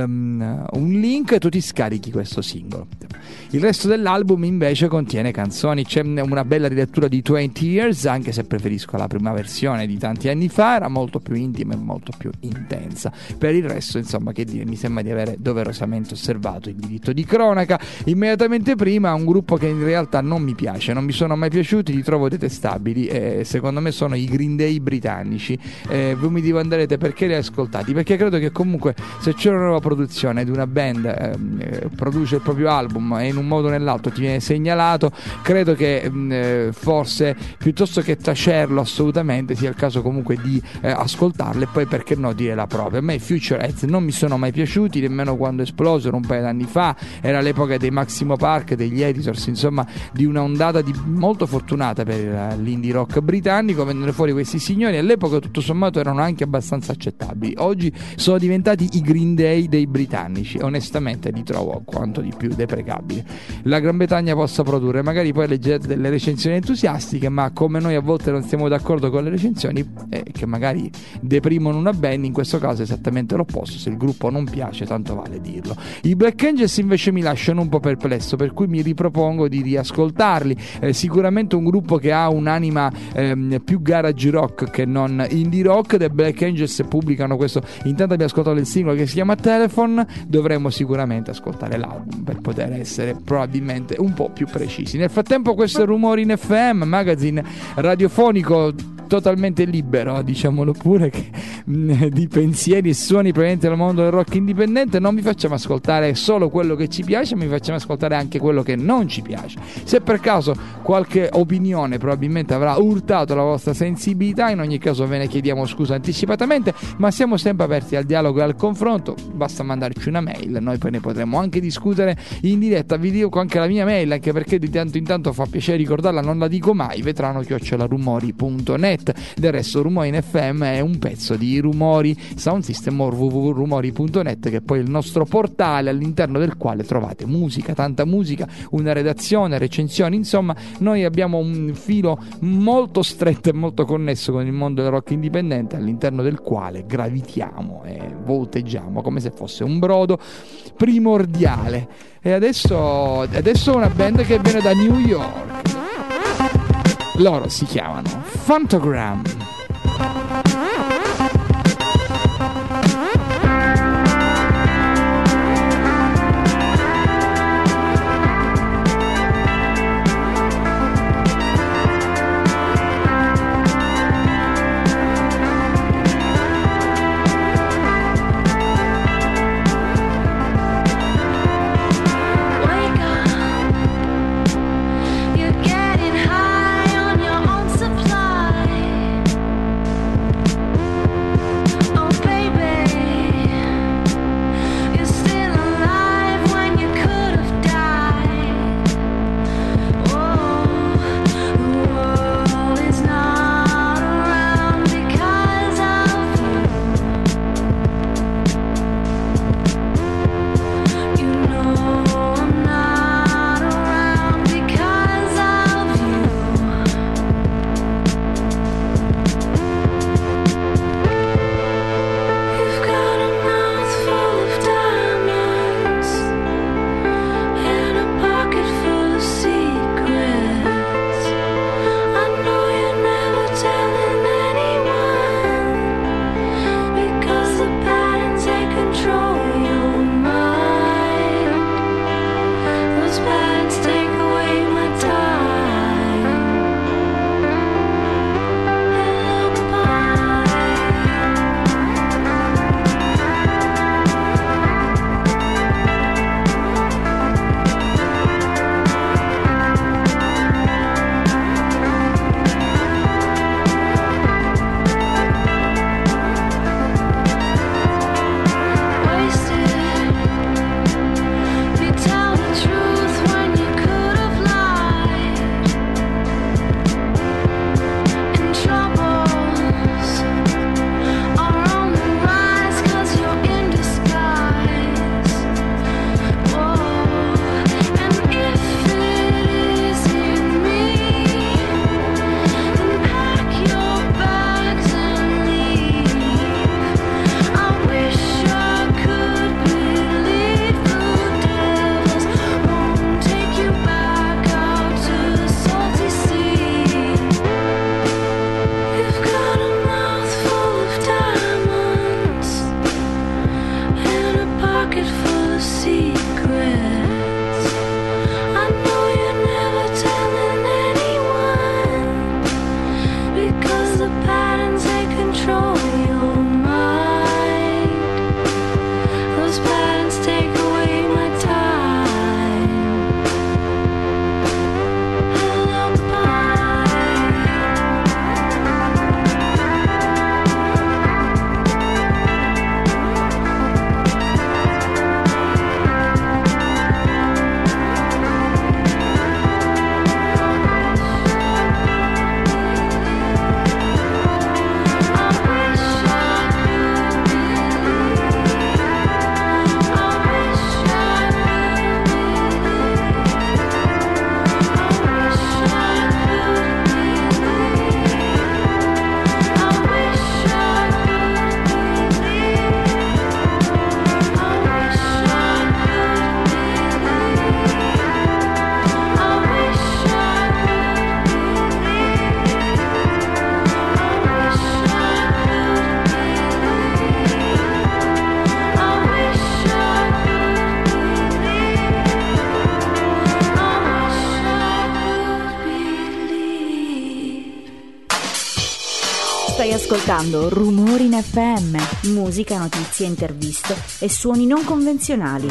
link e tu ti scarichi questo singolo. Il resto dell'album invece contiene canzoni, c'è una bella rilettura di 20 Years, anche anche se preferisco la prima versione di tanti anni fa, era molto più intima e molto più intensa. Per il resto, insomma, che dire, mi sembra di avere doverosamente osservato il diritto di cronaca. Immediatamente prima un gruppo che in realtà non mi piace, non mi sono mai piaciuti, li trovo detestabili, secondo me sono i Green Day britannici. Voi mi domanderete perché li hai ascoltati, perché credo che comunque se c'è una nuova produzione di una band, produce il proprio album e in un modo o nell'altro ti viene segnalato, credo che forse piuttosto che tacerlo assolutamente sia il caso comunque di ascoltarlo e poi perché no dire la propria. A me i Futureheads non mi sono mai piaciuti, nemmeno quando esplosero un paio d'anni fa, era l'epoca dei Maximo Park, degli Editors, insomma di una ondata molto fortunata per l'indie rock britannico. Vennero fuori questi signori, all'epoca tutto sommato erano anche abbastanza accettabili, oggi sono diventati i Green Day dei britannici, onestamente li trovo quanto di più deprecabili. La Gran Bretagna possa produrre, magari poi leggete delle recensioni entusiastiche, ma come noi a volte non siamo d'accordo con le recensioni che magari deprimono una band, in questo caso è esattamente l'opposto, se il gruppo non piace tanto vale dirlo. I Black Angels invece mi lasciano un po' perplesso, per cui mi ripropongo di riascoltarli. Sicuramente un gruppo che ha un'anima più garage rock che non indie rock. The Black Angels pubblicano questo, intanto abbiamo ascoltato il singolo che si chiama Telephone, dovremmo sicuramente ascoltare l'album per poter essere probabilmente un po' più precisi. Nel frattempo questo è Rumori in FM, magazine radiofonico totalmente libero, diciamolo pure, che di pensieri e suoni provenienti dal mondo del rock indipendente. Non vi facciamo ascoltare solo quello che ci piace, ma vi facciamo ascoltare anche quello che non ci piace. Se per caso qualche opinione probabilmente avrà urtato la vostra sensibilità, in ogni caso ve ne chiediamo scusa anticipatamente, ma siamo sempre aperti al dialogo e al confronto. Basta mandarci una mail, noi poi ne potremo anche discutere in diretta. Vi dico anche la mia mail, anche perché di tanto in tanto fa piacere ricordarla, non la dico mai: vetrano@rumori.net. Del resto Rumori in FM è un pezzo di Rumori Sound System, o www.rumori.net, che è poi il nostro portale all'interno del quale trovate musica, tanta musica, una redazione, recensioni, insomma noi abbiamo un filo molto stretto e molto connesso con il mondo del rock indipendente, all'interno del quale gravitiamo e volteggiamo come se fosse un brodo primordiale. E adesso una band che viene da New York. Loro si chiamano Phantogram. You're getting high on your own supply. Stai ascoltando Rumori in FM, musica, notizie, interviste e suoni non convenzionali.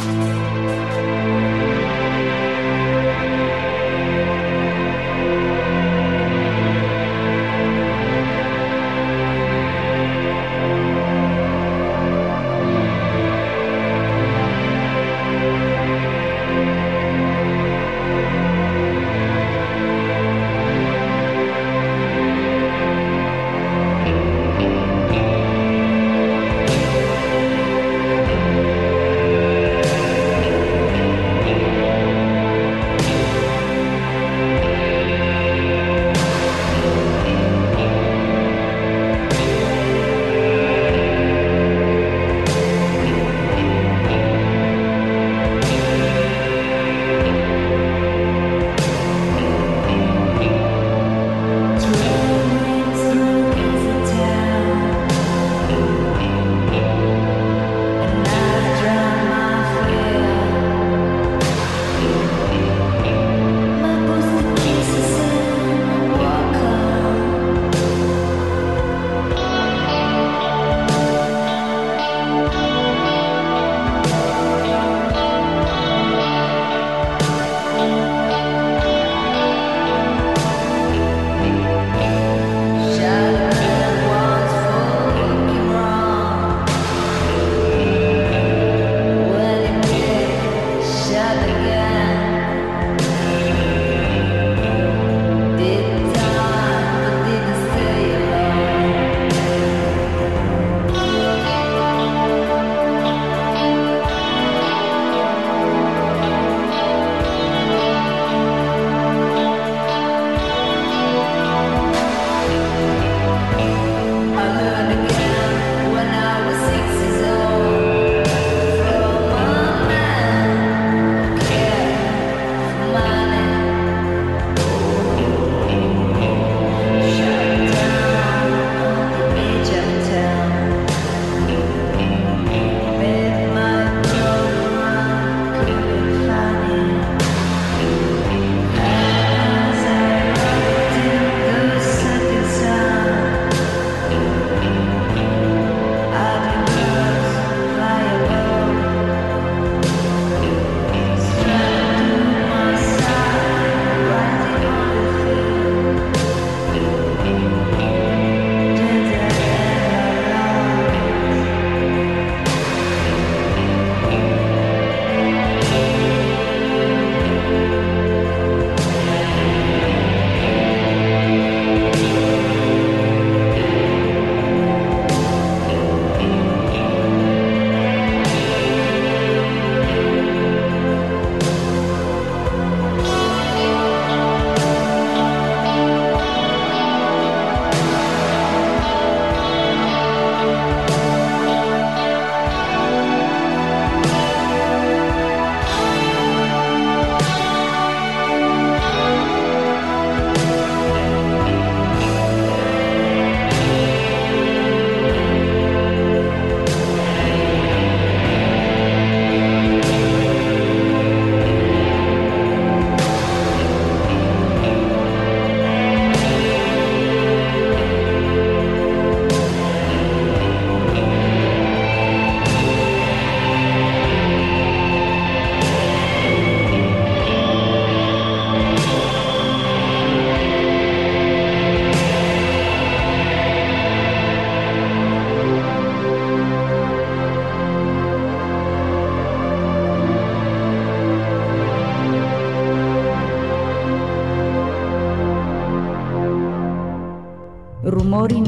Rumori in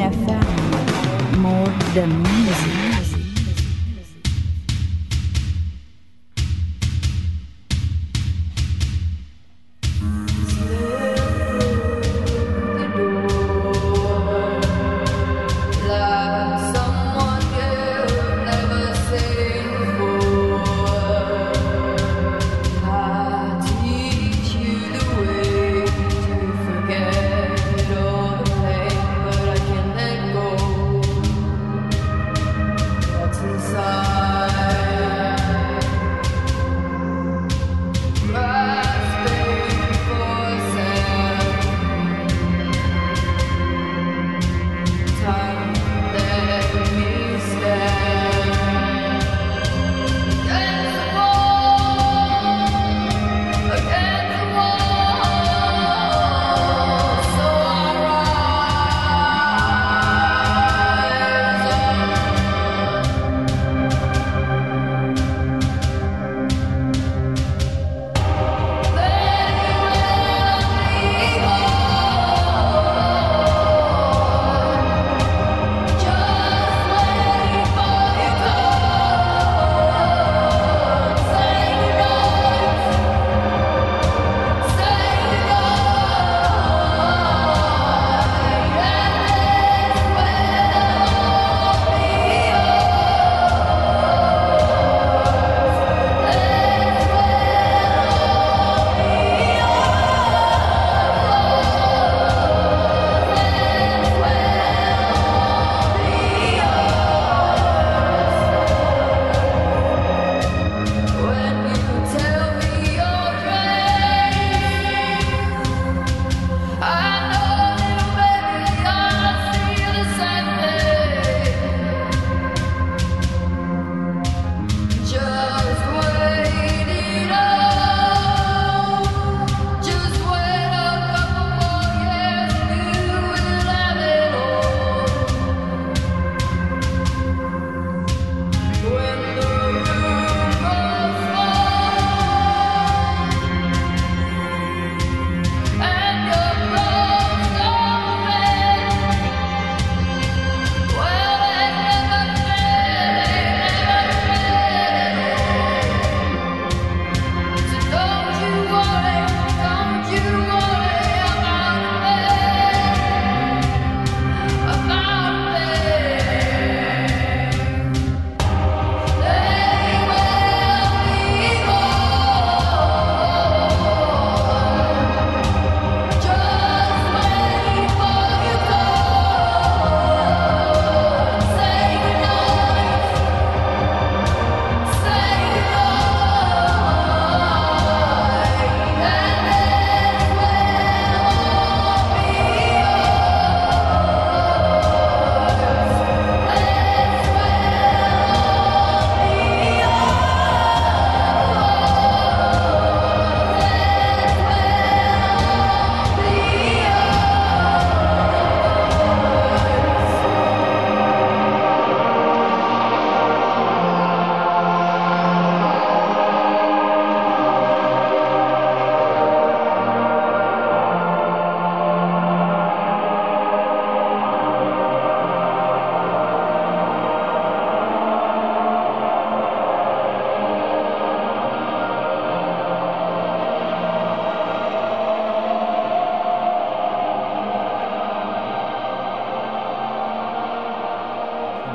FM, more than music. Forget all the pain, but I can't let go.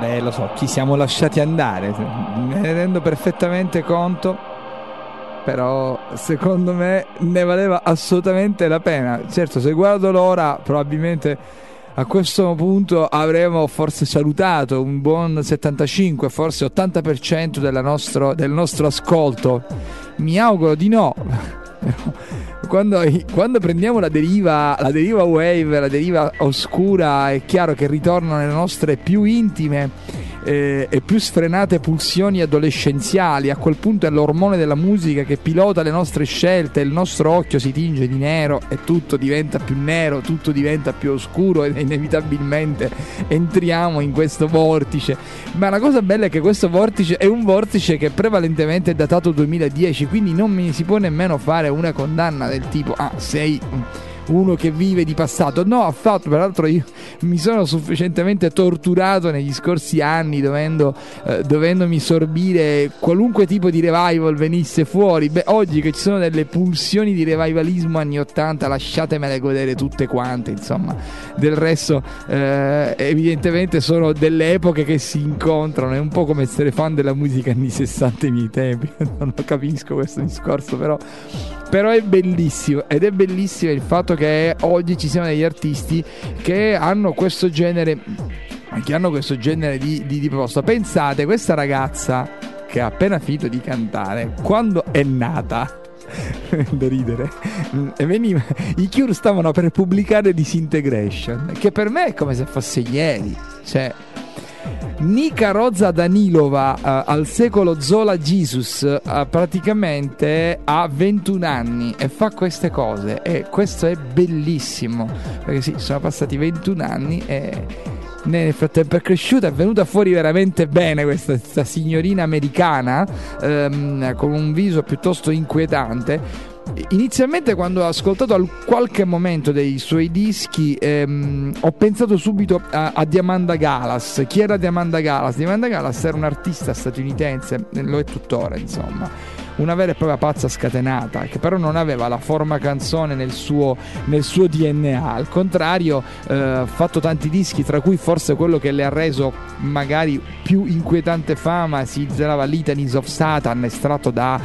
Lo so, ci siamo lasciati andare, me ne rendo perfettamente conto, però secondo me ne valeva assolutamente la pena. Certo, se guardo l'ora probabilmente a questo punto avremo forse salutato un buon 75, forse 80% del nostro ascolto. Mi auguro di no. Quando prendiamo la deriva wave, la deriva oscura, è chiaro che ritornano le nostre più intime e più sfrenate pulsioni adolescenziali. A quel punto è l'ormone della musica che pilota le nostre scelte, il nostro occhio si tinge di nero e tutto diventa più nero, tutto diventa più oscuro ed inevitabilmente entriamo in questo vortice. Ma la cosa bella è che questo vortice è un vortice che prevalentemente è datato 2010, quindi non mi si può nemmeno fare una condanna del tipo sei uno che vive di passato. No, affatto. Peraltro io mi sono sufficientemente torturato negli scorsi anni dovendomi sorbire qualunque tipo di revival venisse fuori. Oggi che ci sono delle pulsioni di revivalismo anni 80, lasciatemele godere tutte quante, insomma. Del resto evidentemente sono delle epoche che si incontrano. È un po' come essere fan della musica anni 60 ai miei tempi. Non lo capisco questo discorso, però è bellissimo, ed è bellissimo il fatto che oggi ci siano degli artisti che hanno questo genere di proposta. Pensate, questa ragazza che ha appena finito di cantare, quando è nata, da ridere, i Cure stavano per pubblicare Disintegration, che per me è come se fosse ieri. Cioè, Nika Roza Danilova al secolo Zola Jesus praticamente ha 21 anni e fa queste cose, e questo è bellissimo, perché sì, sono passati 21 anni e nel frattempo è cresciuta, è venuta fuori veramente bene questa signorina americana con un viso piuttosto inquietante. Inizialmente, quando ho ascoltato qualche momento dei suoi dischi, ho pensato subito a Diamanda Galas. Chi era Diamanda Galas? Diamanda Galas era un'artista statunitense, lo è tuttora, insomma, una vera e propria pazza scatenata, che però non aveva la forma canzone nel suo DNA. Al contrario, ha fatto tanti dischi, tra cui forse quello che le ha reso magari più inquietante fama si intitolava Litanies of Satan, estratto da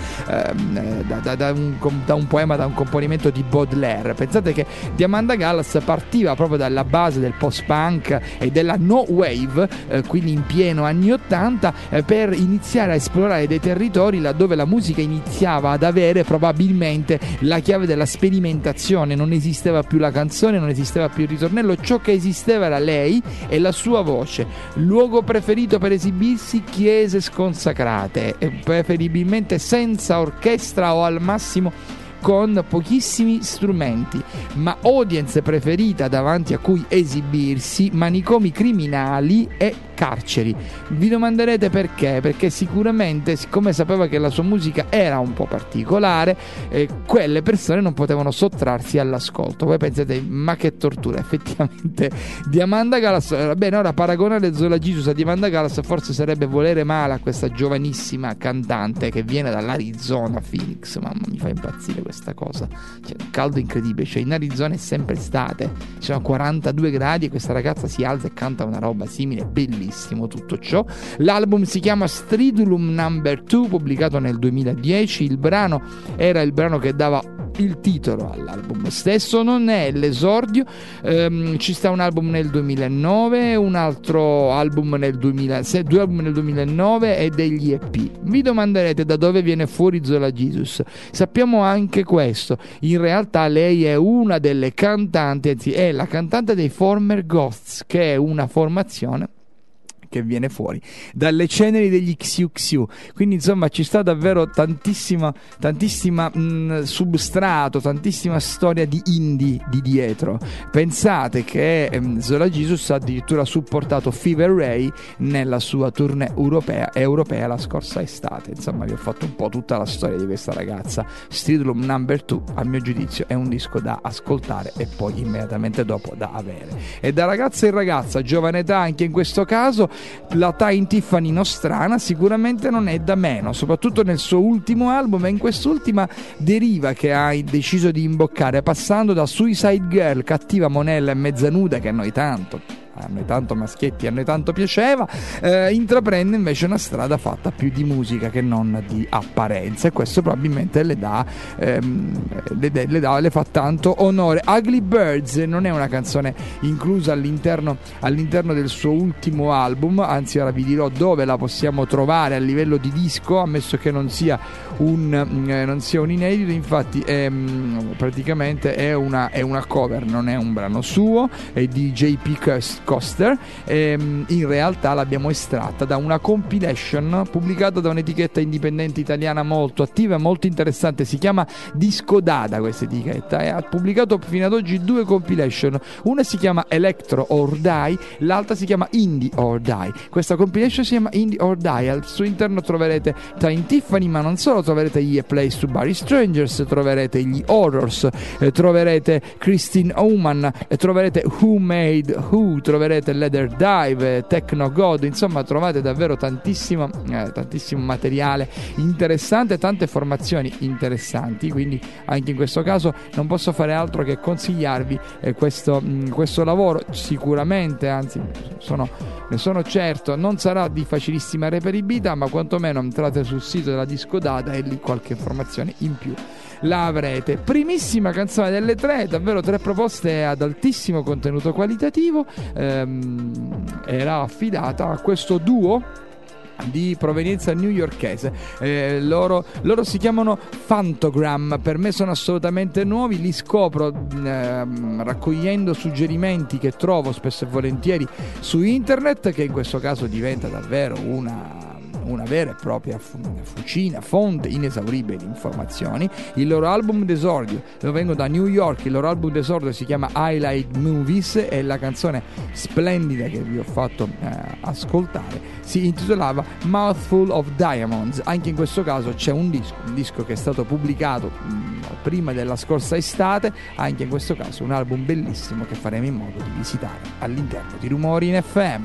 un poema, da un componimento di Baudelaire. Pensate che Diamanda Galas partiva proprio dalla base del post-punk e della no wave, quindi in pieno anni 80, per iniziare a esplorare dei territori laddove la musica iniziava ad avere probabilmente la chiave della sperimentazione. Non esisteva più la canzone, non esisteva più il ritornello, ciò che esisteva era lei e la sua voce. Luogo preferito per esibirsi: chiese sconsacrate, preferibilmente senza orchestra o al massimo con pochissimi strumenti, ma audience preferita davanti a cui esibirsi: manicomi criminali e carceri. Vi domanderete perché? Perché sicuramente, siccome sapeva che la sua musica era un po' particolare, quelle persone non potevano sottrarsi all'ascolto. Voi pensate, ma che tortura. Effettivamente Diamanda Galas, bene, ora paragonare Zola Jesus a Diamanda Galas forse sarebbe volere male a questa giovanissima cantante che viene dall'Arizona, Phoenix. Mamma, mi fa impazzire questa cosa, cioè, un caldo incredibile. Cioè, in Arizona è sempre estate, ci sono 42 gradi e questa ragazza si alza e canta una roba simile. Bellissimo tutto ciò. L'album si chiama Stridulum No. 2, pubblicato nel 2010. Il brano era il brano che dava il titolo all'album stesso. Non è l'esordio, ci sta un album nel 2009, un altro album nel 2006, 2 album nel 2009 e degli EP. Vi domanderete da dove viene fuori Zola Jesus. Sappiamo anche questo: in realtà lei è una delle cantanti, anzi è la cantante dei Former Ghosts, che è una formazione che viene fuori dalle ceneri degli XUXU. Quindi insomma ci sta davvero tantissima substrato, tantissima storia di indie di dietro. Pensate che Zola Jesus ha addirittura supportato Fever Ray nella sua tournée europea la scorsa estate. Insomma, vi ho fatto un po' tutta la storia di questa ragazza. Stridulum No. 2, a mio giudizio, è un disco da ascoltare e poi immediatamente dopo da avere. E da ragazza in ragazza, giovane età anche in questo caso, la Tyne Tiffany nostrana sicuramente non è da meno, soprattutto nel suo ultimo album e in quest'ultima deriva che ha deciso di imboccare, passando da Suicide Girl, cattiva monella e mezzanuda, che a noi tanto a noi tanto maschietti, a noi tanto piaceva, intraprende invece una strada fatta più di musica che non di apparenza, e questo probabilmente le fa tanto onore. Ugly Birds non è una canzone inclusa all'interno del suo ultimo album, anzi ora vi dirò dove la possiamo trovare a livello di disco, ammesso che non sia un inedito. Infatti praticamente è una cover, non è un brano suo, è di J.P. Coster. In realtà l'abbiamo estratta da una compilation pubblicata da un'etichetta indipendente italiana molto attiva e molto interessante, si chiama Disco Dada questa etichetta, e ha pubblicato fino ad oggi 2 compilation, una si chiama Electro or Die, l'altra si chiama Indie or Die. Questa compilation si chiama Indie or Die, al suo interno troverete Time Tiffany, ma non solo, troverete gli A Place to Bury Strangers, troverete gli Horrors, troverete Christine Oman, troverete Who Made Who, troverete Leather Dive, Techno God, insomma trovate davvero tantissimo materiale interessante, tante formazioni interessanti, quindi anche in questo caso non posso fare altro che consigliarvi questo lavoro. Sicuramente, anzi ne sono certo, non sarà di facilissima reperibilità, ma quantomeno entrate sul sito della Disco Dada e lì qualche informazione in più la avrete. Primissima canzone delle 3, davvero 3 proposte ad altissimo contenuto qualitativo, era affidata a questo duo di provenienza newyorkese. Loro si chiamano Phantogram, per me sono assolutamente nuovi, li scopro raccogliendo suggerimenti che trovo spesso e volentieri su internet, che in questo caso diventa davvero una vera e propria fucina, fonte inesauribile di informazioni. Il loro album d'esordio, lo vengo da New York, il loro album d'esordio si chiama Highlight Movies e la canzone splendida che vi ho fatto ascoltare si intitolava Mouthful of Diamonds. Anche in questo caso c'è un disco che è stato pubblicato prima della scorsa estate, anche in questo caso un album bellissimo che faremo in modo di visitare all'interno di Rumori in FM.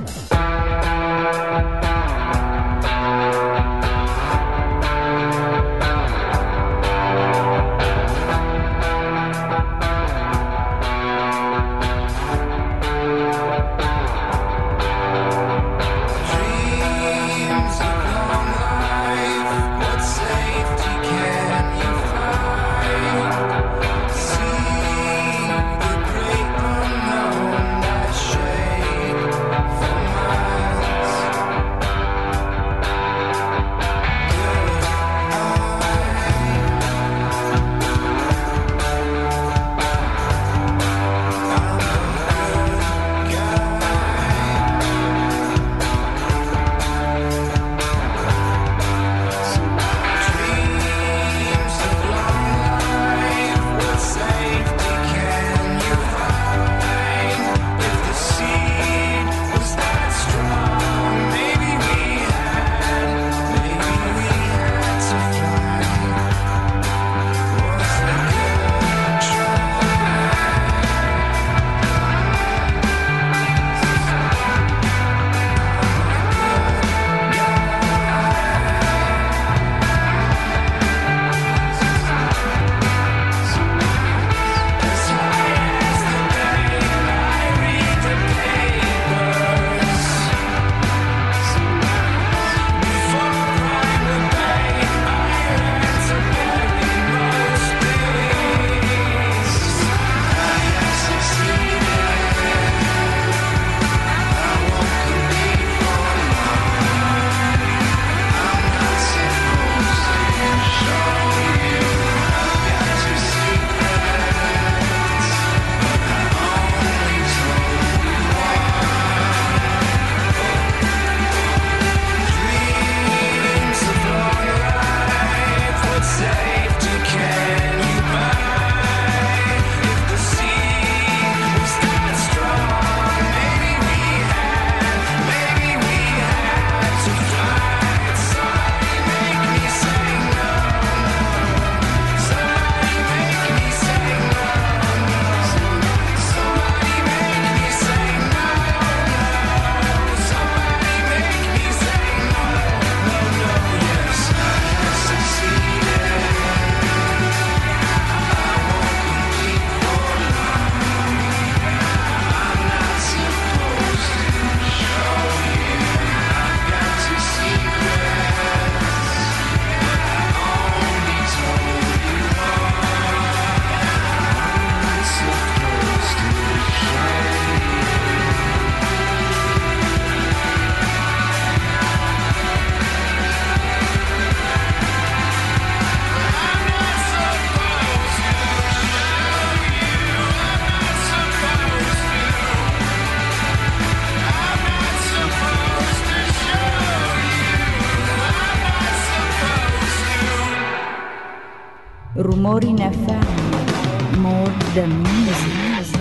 Rumori in FM. More than music.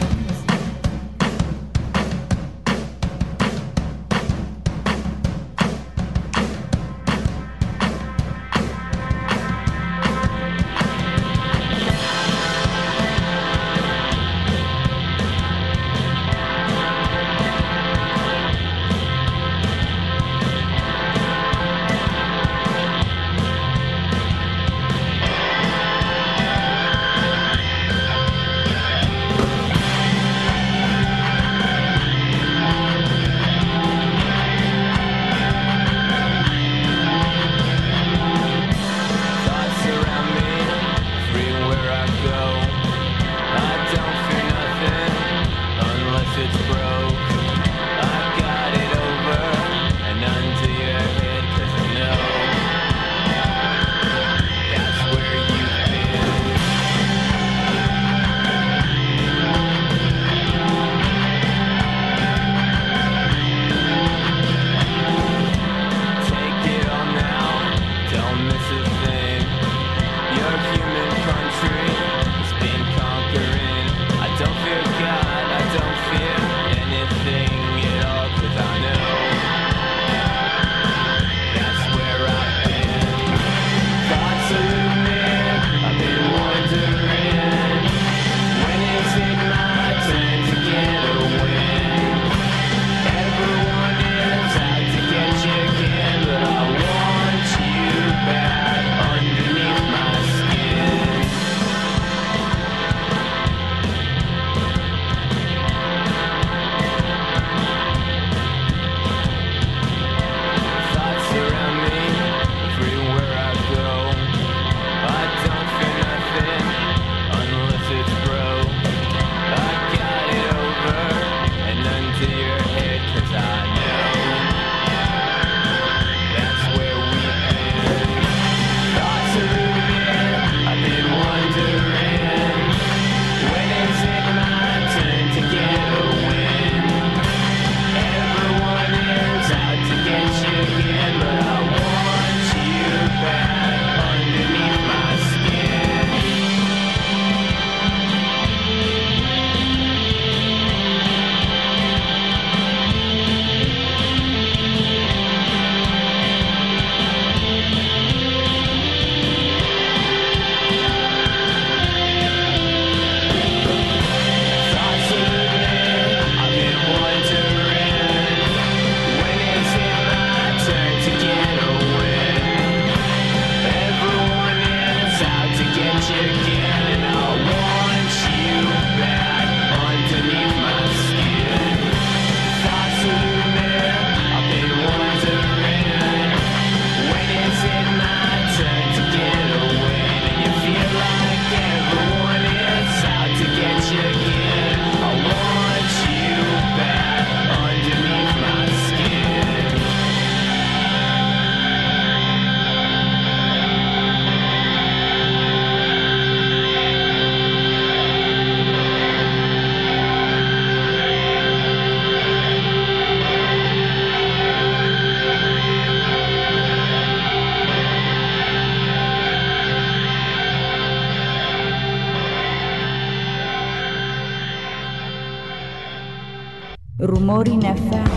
Rumori in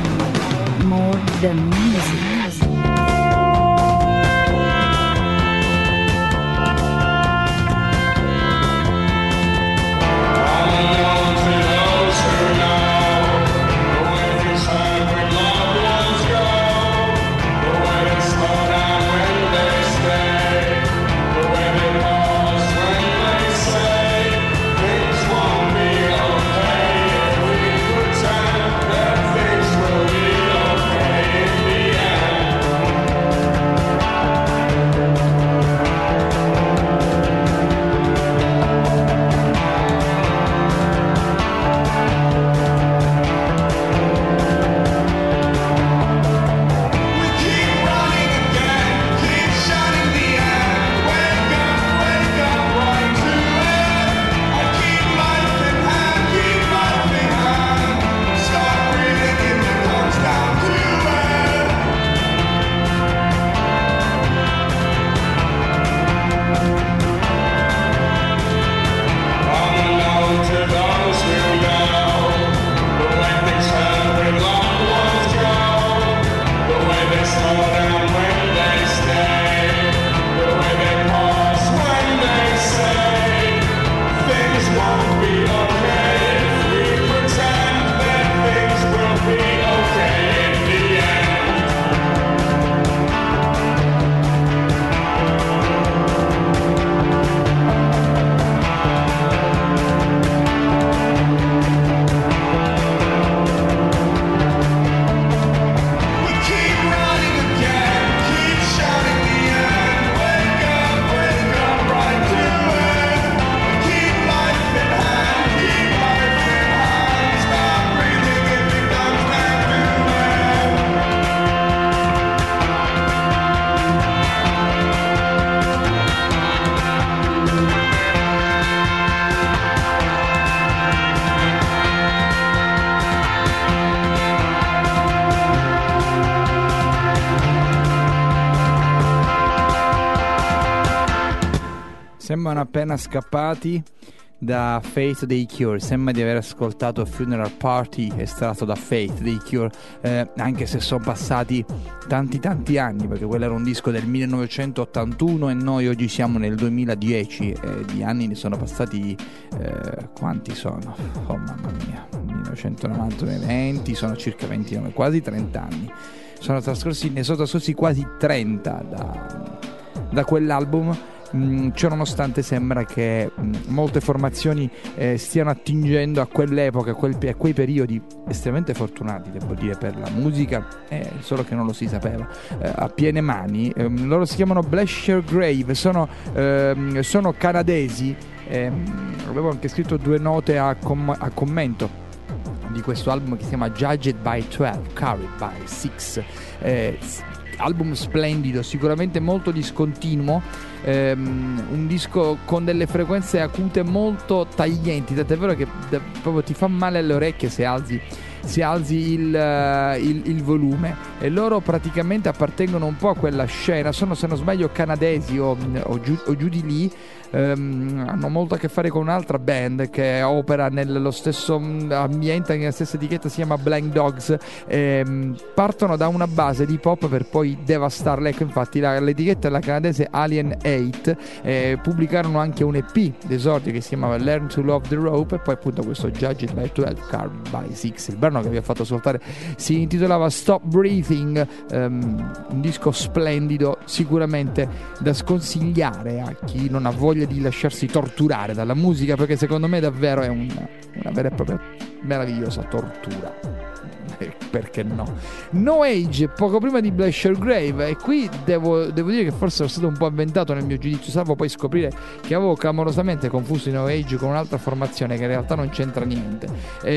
FM. More than music. Things will be okay in the end. Sembrano appena scappati da Faith dei Cure. Sembra di aver ascoltato Funeral Party estratto da Faith dei Cure, anche se sono passati tanti anni, perché quello era un disco del 1981 e noi oggi siamo nel 2010 e di anni ne sono passati quanti sono? Oh mamma mia, 1990, 20, sono circa 29, quasi 30 anni. Ne sono trascorsi quasi 30 da quell'album. Ciononostante sembra che molte formazioni stiano attingendo a quell'epoca, a quei periodi estremamente fortunati, devo dire, per la musica, solo che non lo si sapeva, a piene mani. Loro si chiamano Blackshear Grave, sono canadesi. Avevo anche scritto 2 note a commento di questo album che si chiama Judged by 12, Carried by 6. Album splendido, sicuramente molto discontinuo, un disco con delle frequenze acute molto taglienti, tant'è vero che proprio ti fa male alle orecchie se alzi il volume. E loro praticamente appartengono un po' a quella scena, sono, se non sbaglio, canadesi o giù di lì. Hanno molto a che fare con un'altra band che opera nello stesso ambiente, nella stessa etichetta, si chiama Blind Dogs. Partono da una base di pop per poi devastarla. Ecco, infatti l'etichetta è la canadese Alien 8. Pubblicarono anche un EP d'esordio che si chiamava Learn to Love the Rope, e poi appunto questo Judged by 12, Carved by 6. Il brano che vi ho fatto ascoltare si intitolava Stop Breathing, un disco splendido, sicuramente da sconsigliare a chi non ha voglia di lasciarsi torturare dalla musica, perché secondo me davvero è una vera e propria meravigliosa tortura. Perché no? No Age, poco prima di Blackshear Grave, e qui devo dire che forse ero stato un po' avventato nel mio giudizio, salvo poi scoprire che avevo clamorosamente confuso i No Age con un'altra formazione che in realtà non c'entra niente.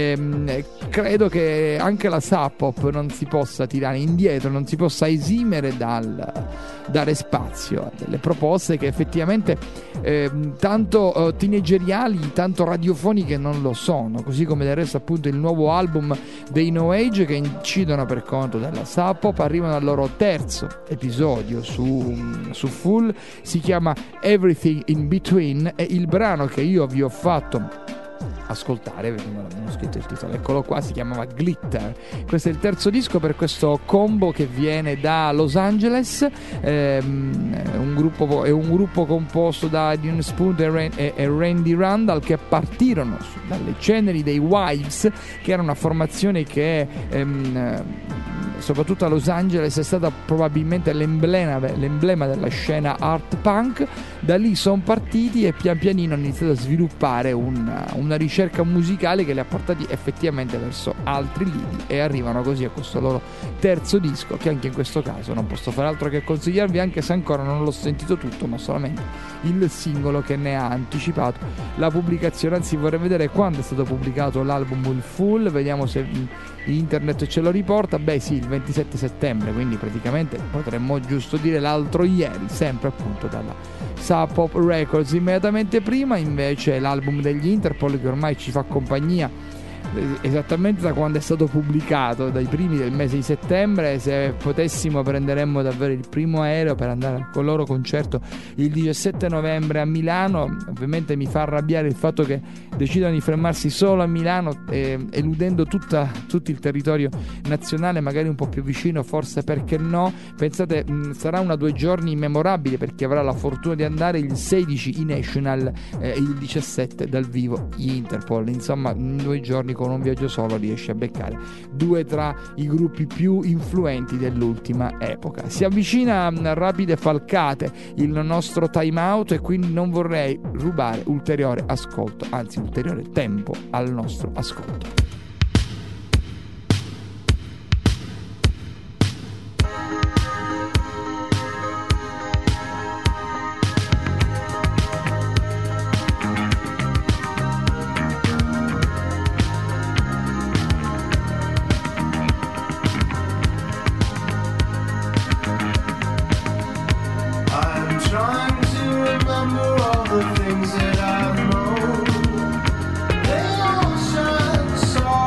Credo che anche la Sub Pop non si possa tirare indietro, non si possa esimere dal dare spazio a delle proposte che effettivamente tanto teenageriali, tanto radiofoniche non lo sono, così come del resto appunto il nuovo album dei No Age, che incidono per conto della Sub Pop, arrivano al loro terzo episodio su Full, si chiama Everything in Between, e il brano che io vi ho fatto ascoltare, perché non ho scritto il titolo, eccolo qua, si chiamava Glitter. Questo è il terzo disco per questo combo che viene da Los Angeles, è un gruppo composto da Dean Spoon e Randy Randall, che partirono dalle ceneri dei Wives, che era una formazione che soprattutto a Los Angeles è stata probabilmente l'emblema della scena art punk. Da lì sono partiti e pian pianino hanno iniziato a sviluppare una ricerca musicale che li ha portati effettivamente verso altri lidi, e arrivano così a questo loro terzo disco, che anche in questo caso non posso fare altro che consigliarvi, anche se ancora non l'ho sentito tutto, ma solamente il singolo che ne ha anticipato la pubblicazione. Anzi, vorrei vedere quando è stato pubblicato l'album il full, vediamo se internet ce lo riporta. Beh sì, il 27 settembre, quindi praticamente potremmo giusto dire l'altro ieri, sempre appunto dalla Sub Pop Records. Immediatamente prima invece l'album degli Interpol, che ormai ci fa compagnia esattamente da quando è stato pubblicato, dai primi del mese di settembre. Se potessimo prenderemmo davvero il primo aereo per andare con il loro concerto il 17 novembre a Milano. Ovviamente mi fa arrabbiare il fatto che decidano di fermarsi solo a Milano, eludendo tutto il territorio nazionale, magari un po' più vicino, forse, perché no. Pensate, sarà 2 giorni memorabili per chi avrà la fortuna di andare, il 16 i National, il 17 dal vivo gli Interpol. Insomma, in 2 giorni con un viaggio solo riesce a beccare 2 tra i gruppi più influenti dell'ultima epoca. Si avvicina a rapide falcate il nostro time out, e quindi non vorrei rubare ulteriore ascolto, anzi ulteriore tempo al nostro ascolto. Things that I've known, they all shine so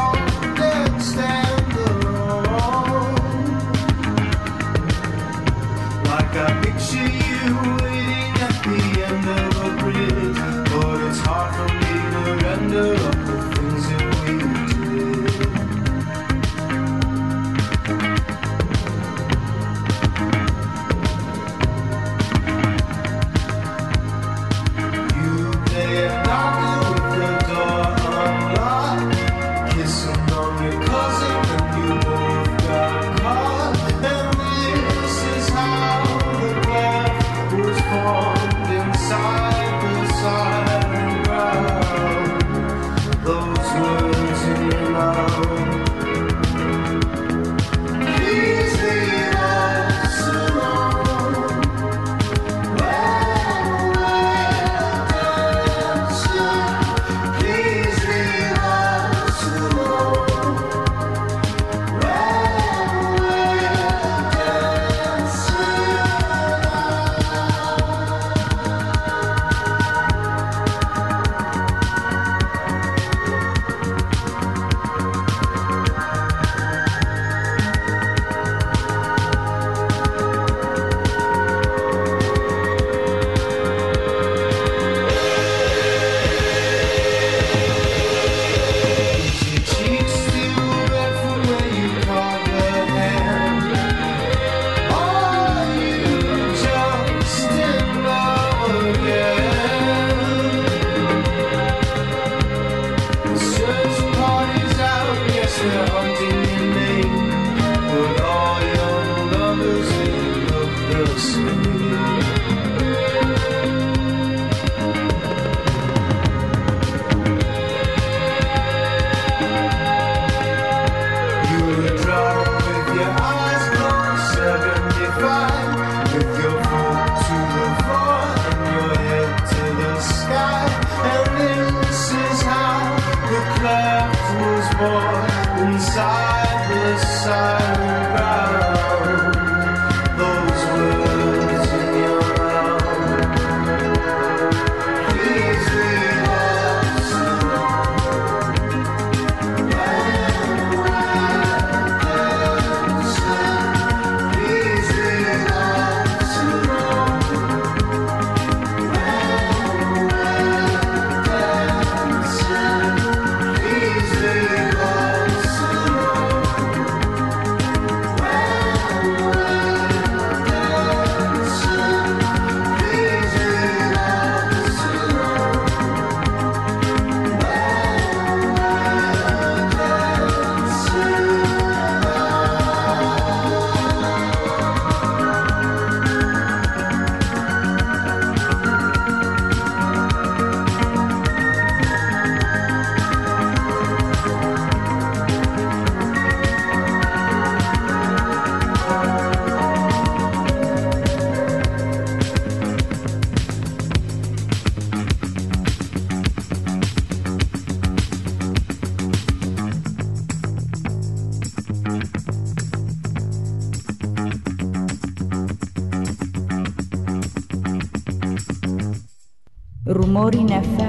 Rumori in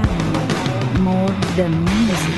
FM, more than music.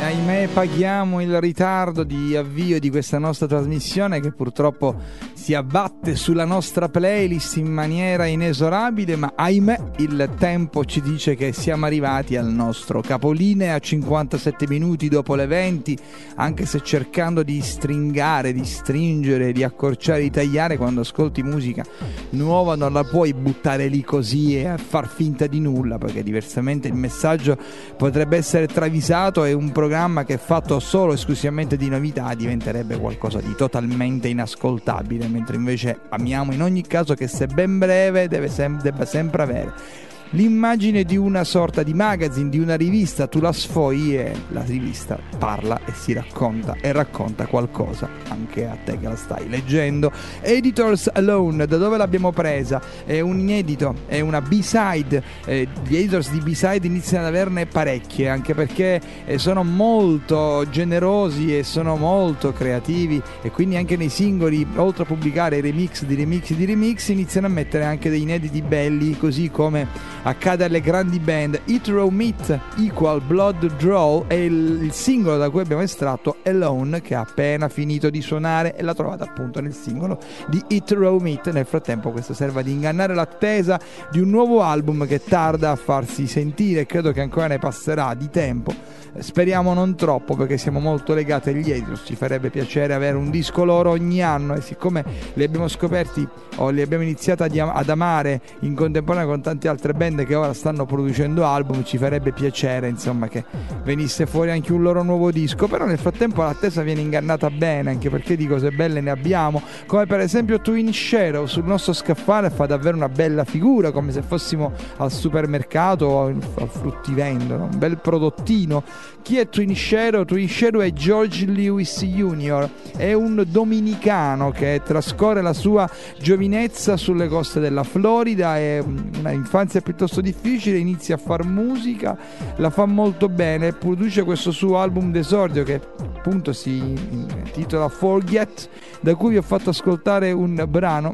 ahimè paghiamo il ritardo di avvio di questa nostra trasmissione che purtroppo si abbatte sulla nostra playlist in maniera inesorabile, ma ahimè il tempo ci dice che siamo arrivati al nostro capolinea 57 minuti dopo le 20, anche se cercando di stringare, di stringere, di accorciare, di tagliare. Quando ascolti musica nuova non la puoi buttare lì così e far finta di nulla, perché diversamente il messaggio potrebbe essere travisato e un programma che è fatto solo esclusivamente di novità diventerebbe qualcosa di totalmente inascoltabile, mentre invece amiamo in ogni caso che, se ben breve, debba sempre avere l'immagine di una sorta di magazine, di una rivista. Tu la sfogli e la rivista parla e si racconta, e racconta qualcosa anche a te che la stai leggendo. Editors Alone, da dove l'abbiamo presa? È un inedito, è una B-side. Gli editors di B-side iniziano ad averne parecchie, anche perché sono molto generosi e sono molto creativi, e quindi anche nei singoli, oltre a pubblicare i remix di remix, iniziano a mettere anche dei inediti belli, così come accade alle grandi band. Eat Raw Meat Equal Blood Draw è il singolo da cui abbiamo estratto Alone, che ha appena finito di suonare, e la trovate appunto nel singolo di Eat Raw Meat. Nel frattempo questo serve ad ingannare l'attesa di un nuovo album che tarda a farsi sentire, credo che ancora ne passerà di tempo. Speriamo non troppo, perché siamo molto legati agli editors, ci farebbe piacere avere un disco loro ogni anno, e siccome li abbiamo scoperti o li abbiamo iniziati ad amare in contemporanea con tante altre band che ora stanno producendo album, ci farebbe piacere insomma che venisse fuori anche un loro nuovo disco. Però nel frattempo l'attesa viene ingannata bene, anche perché di cose belle ne abbiamo, come per esempio Twin Shadow sul nostro scaffale fa davvero una bella figura, come se fossimo al supermercato o al fruttivendolo, un bel prodottino. Chi è Twin Shadow? Twin Shadow è George Lewis Jr., è un dominicano che trascorre la sua giovinezza sulle coste della Florida, è una infanzia piuttosto difficile, inizia a far musica, la fa molto bene, produce questo suo album d'esordio che appunto si intitola Forget, da cui vi ho fatto ascoltare un brano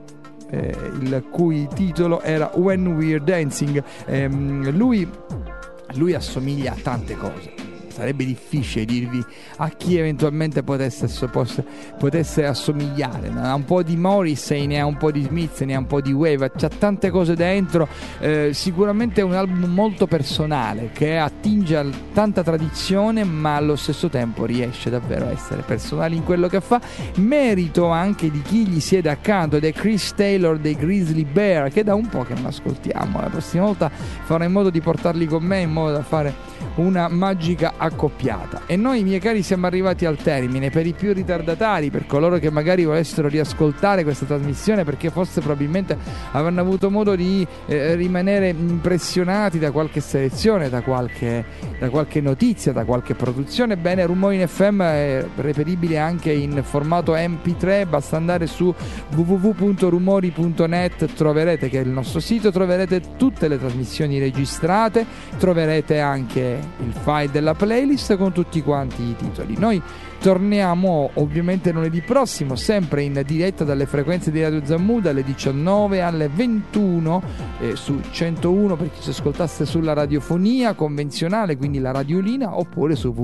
il cui titolo era When We're Dancing. Lui assomiglia a tante cose. Sarebbe difficile dirvi a chi eventualmente potesse assomigliare. Ne ha un po' di Morrissey, ne ha un po' di Smith, ne ha un po' di Wave, c'ha tante cose dentro. Sicuramente è un album molto personale che attinge a tanta tradizione, ma allo stesso tempo riesce davvero a essere personale in quello che fa. Merito anche di chi gli siede accanto, ed è Chris Taylor dei Grizzly Bear, che da un po' che non ascoltiamo. La prossima volta farò in modo di portarli con me, in modo da fare una magica accoppiata. E noi, miei cari, siamo arrivati al termine. Per i più ritardatari, per coloro che magari volessero riascoltare questa trasmissione perché forse probabilmente avranno avuto modo di rimanere impressionati da qualche selezione, da qualche notizia, da qualche produzione, bene, Rumori in FM è reperibile anche in formato MP3. Basta andare su www.rumori.net, troverete che è il nostro sito, troverete tutte le trasmissioni registrate, troverete anche il file della playlist con tutti quanti i titoli. Noi torniamo ovviamente lunedì prossimo, sempre in diretta dalle frequenze di Radio Zammu, dalle 19 alle 21 su 101 per chi ci ascoltasse sulla radiofonia convenzionale, quindi la radiolina, oppure su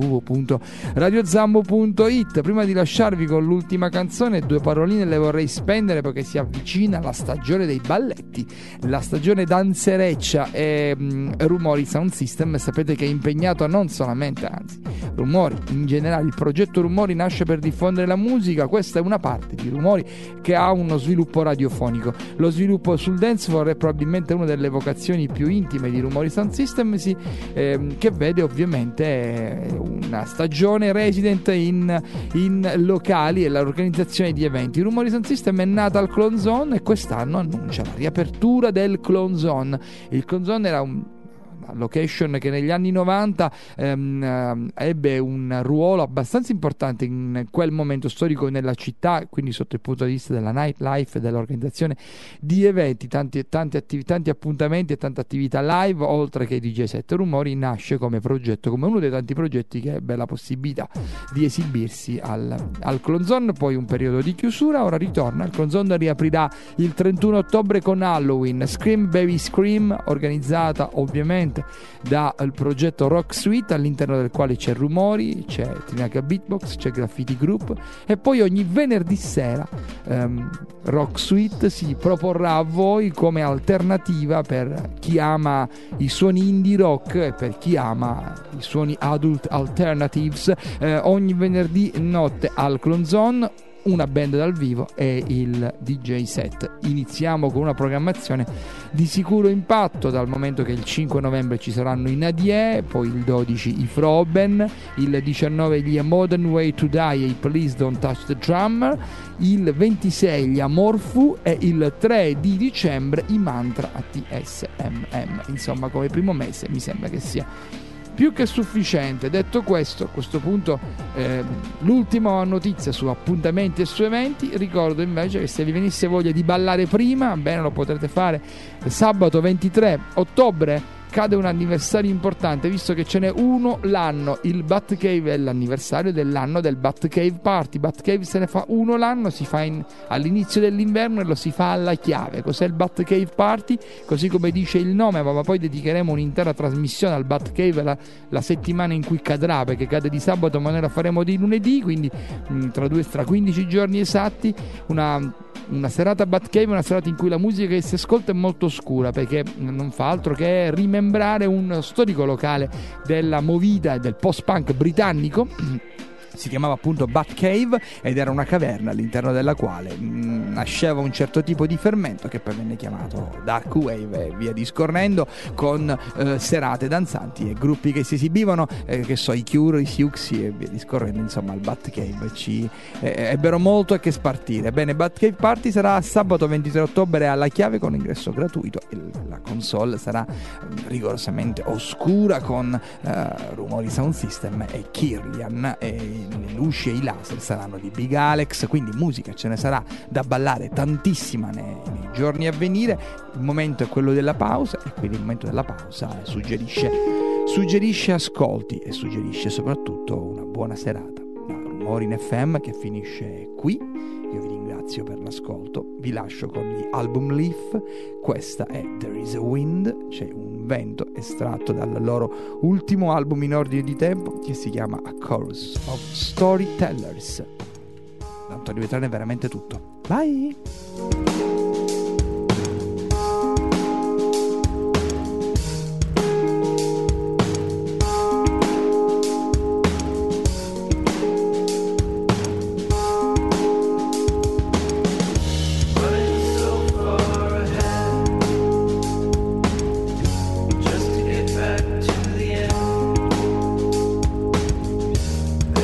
www.radiozammu.it. Prima di lasciarvi con l'ultima canzone, due paroline le vorrei spendere, perché si avvicina la stagione dei balletti, la stagione danzereccia, e Rumori Sound System sapete che è impegnato non solamente, anzi Rumori in generale, il progetto Rumori nasce per diffondere la musica. Questa è una parte di Rumori che ha uno sviluppo radiofonico. Lo sviluppo sul dancefloor è probabilmente una delle vocazioni più intime di Rumori Sound System, che vede ovviamente una stagione resident in locali e l'organizzazione di eventi. Rumori Sound System è nata al Clone Zone e quest'anno annuncia la riapertura del Clone Zone. Il Clone Zone era una location che negli anni 90 ebbe un ruolo abbastanza importante in quel momento storico nella città, quindi sotto il punto di vista della nightlife e dell'organizzazione di eventi, tanti appuntamenti e tante attività live, oltre che DJ set. Rumori nasce come progetto, come uno dei tanti progetti che ebbe la possibilità di esibirsi al Clone Zone, poi un periodo di chiusura, ora ritorna. Il Clone Zone riaprirà il 31 ottobre con Halloween, Scream Baby Scream, organizzata ovviamente direttamente dal progetto Rock Suite, all'interno del quale c'è Rumori, c'è Trinacria Beatbox, c'è Graffiti Group, e poi ogni venerdì sera Rock Suite si proporrà a voi come alternativa per chi ama i suoni indie rock e per chi ama i suoni adult alternatives. Ogni venerdì notte al Clone Zone, una band dal vivo e il DJ set. Iniziamo con una programmazione di sicuro impatto, dal momento che il 5 novembre ci saranno i Nadie, poi il 12 i Froben, il 19 gli A Modern Way to Die e i Please Don't Touch the Drummer, il 26 gli Amorphu e il 3 di dicembre i Mantra ATSMM. Insomma, come primo mese mi sembra che sia più che sufficiente. Detto questo, a questo punto l'ultima notizia su appuntamenti e su eventi. Ricordo invece che se vi venisse voglia di ballare prima, bene, lo potrete fare sabato 23 ottobre. Cade un anniversario importante, visto che ce n'è uno l'anno. Il Batcave è l'anniversario dell'anno del Batcave Party. Batcave se ne fa uno l'anno, si fa all'inizio dell'inverno e lo si fa alla chiave. Cos'è il Batcave Party? Così come dice il nome, ma poi dedicheremo un'intera trasmissione al Batcave la settimana in cui cadrà, perché cade di sabato ma noi la faremo di lunedì, quindi tra 15 giorni esatti una serata Batcave, una serata in cui la musica che si ascolta è molto oscura, perché non fa altro che rimembrare un storico locale della movida e del post-punk britannico. Si chiamava appunto Batcave ed era una caverna all'interno della quale nasceva un certo tipo di fermento che poi venne chiamato Dark Wave e via discorrendo, con serate danzanti e gruppi che si esibivano, che so, i Cure, i Siouxsie e via discorrendo. Insomma, al Batcave ebbero molto a che spartire. Bene, Batcave Party sarà sabato 23 ottobre alla chiave con ingresso gratuito e la console sarà rigorosamente oscura con Rumori Sound System e Kirlian, e le luci e i laser saranno di Big Alex, quindi musica ce ne sarà da ballare tantissima nei giorni a venire. Il momento è quello della pausa e quindi il momento della pausa suggerisce ascolti e suggerisce soprattutto una buona serata. Rumori in FM che finisce qui. Io vi ringrazio per l'ascolto, vi lascio con gli Album Leaf. Questa è There Is a Wind, c'è un vento, estratto dal loro ultimo album in ordine di tempo che si chiama A Chorus of Storytellers. Da Antonio Vetrano è veramente tutto. Bye!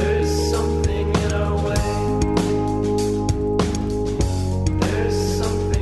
Something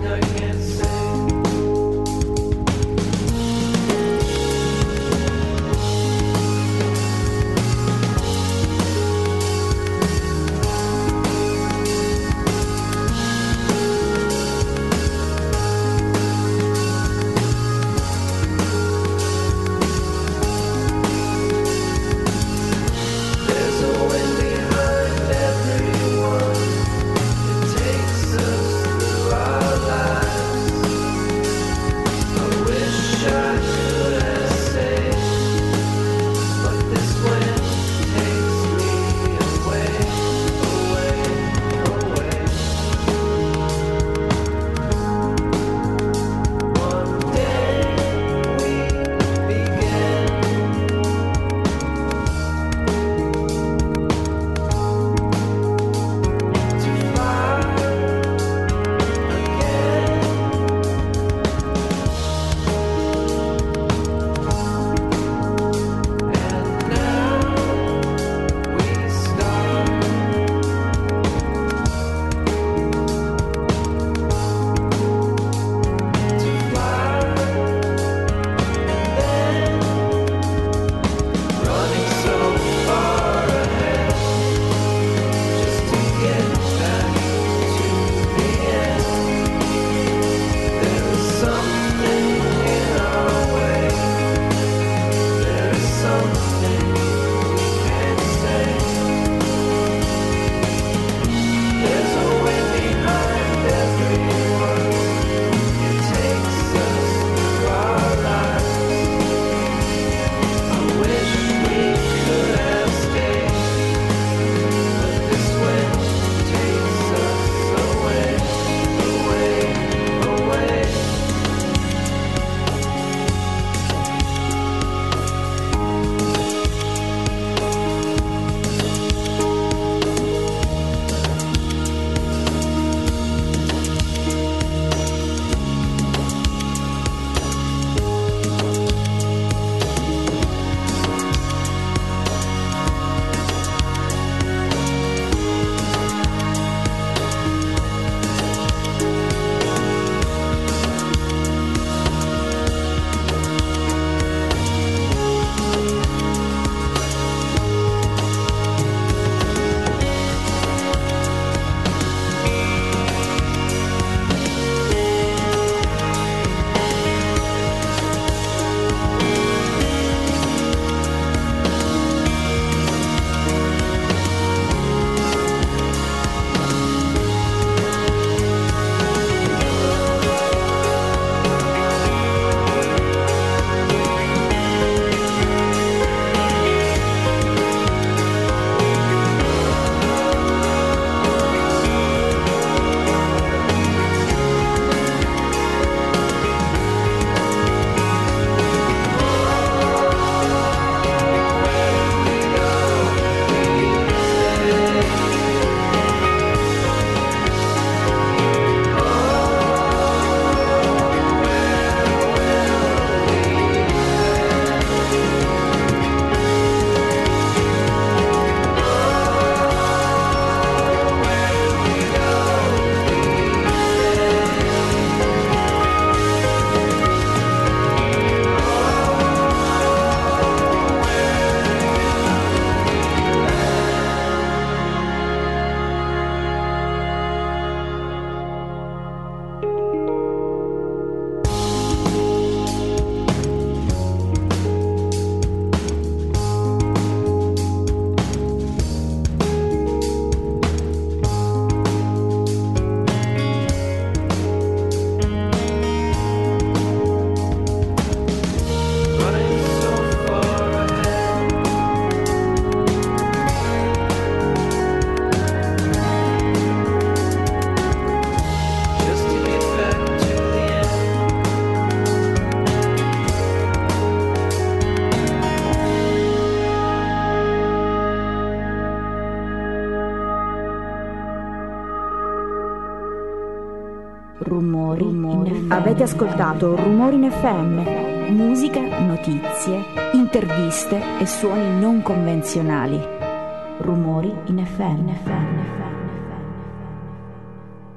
Rumori in FM. Avete ascoltato Rumori in FM. Musica, notizie, interviste e suoni non convenzionali. Rumori in FM.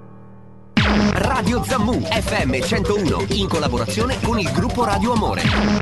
Radio Zammu FM 101 in collaborazione con il gruppo Radio Amore.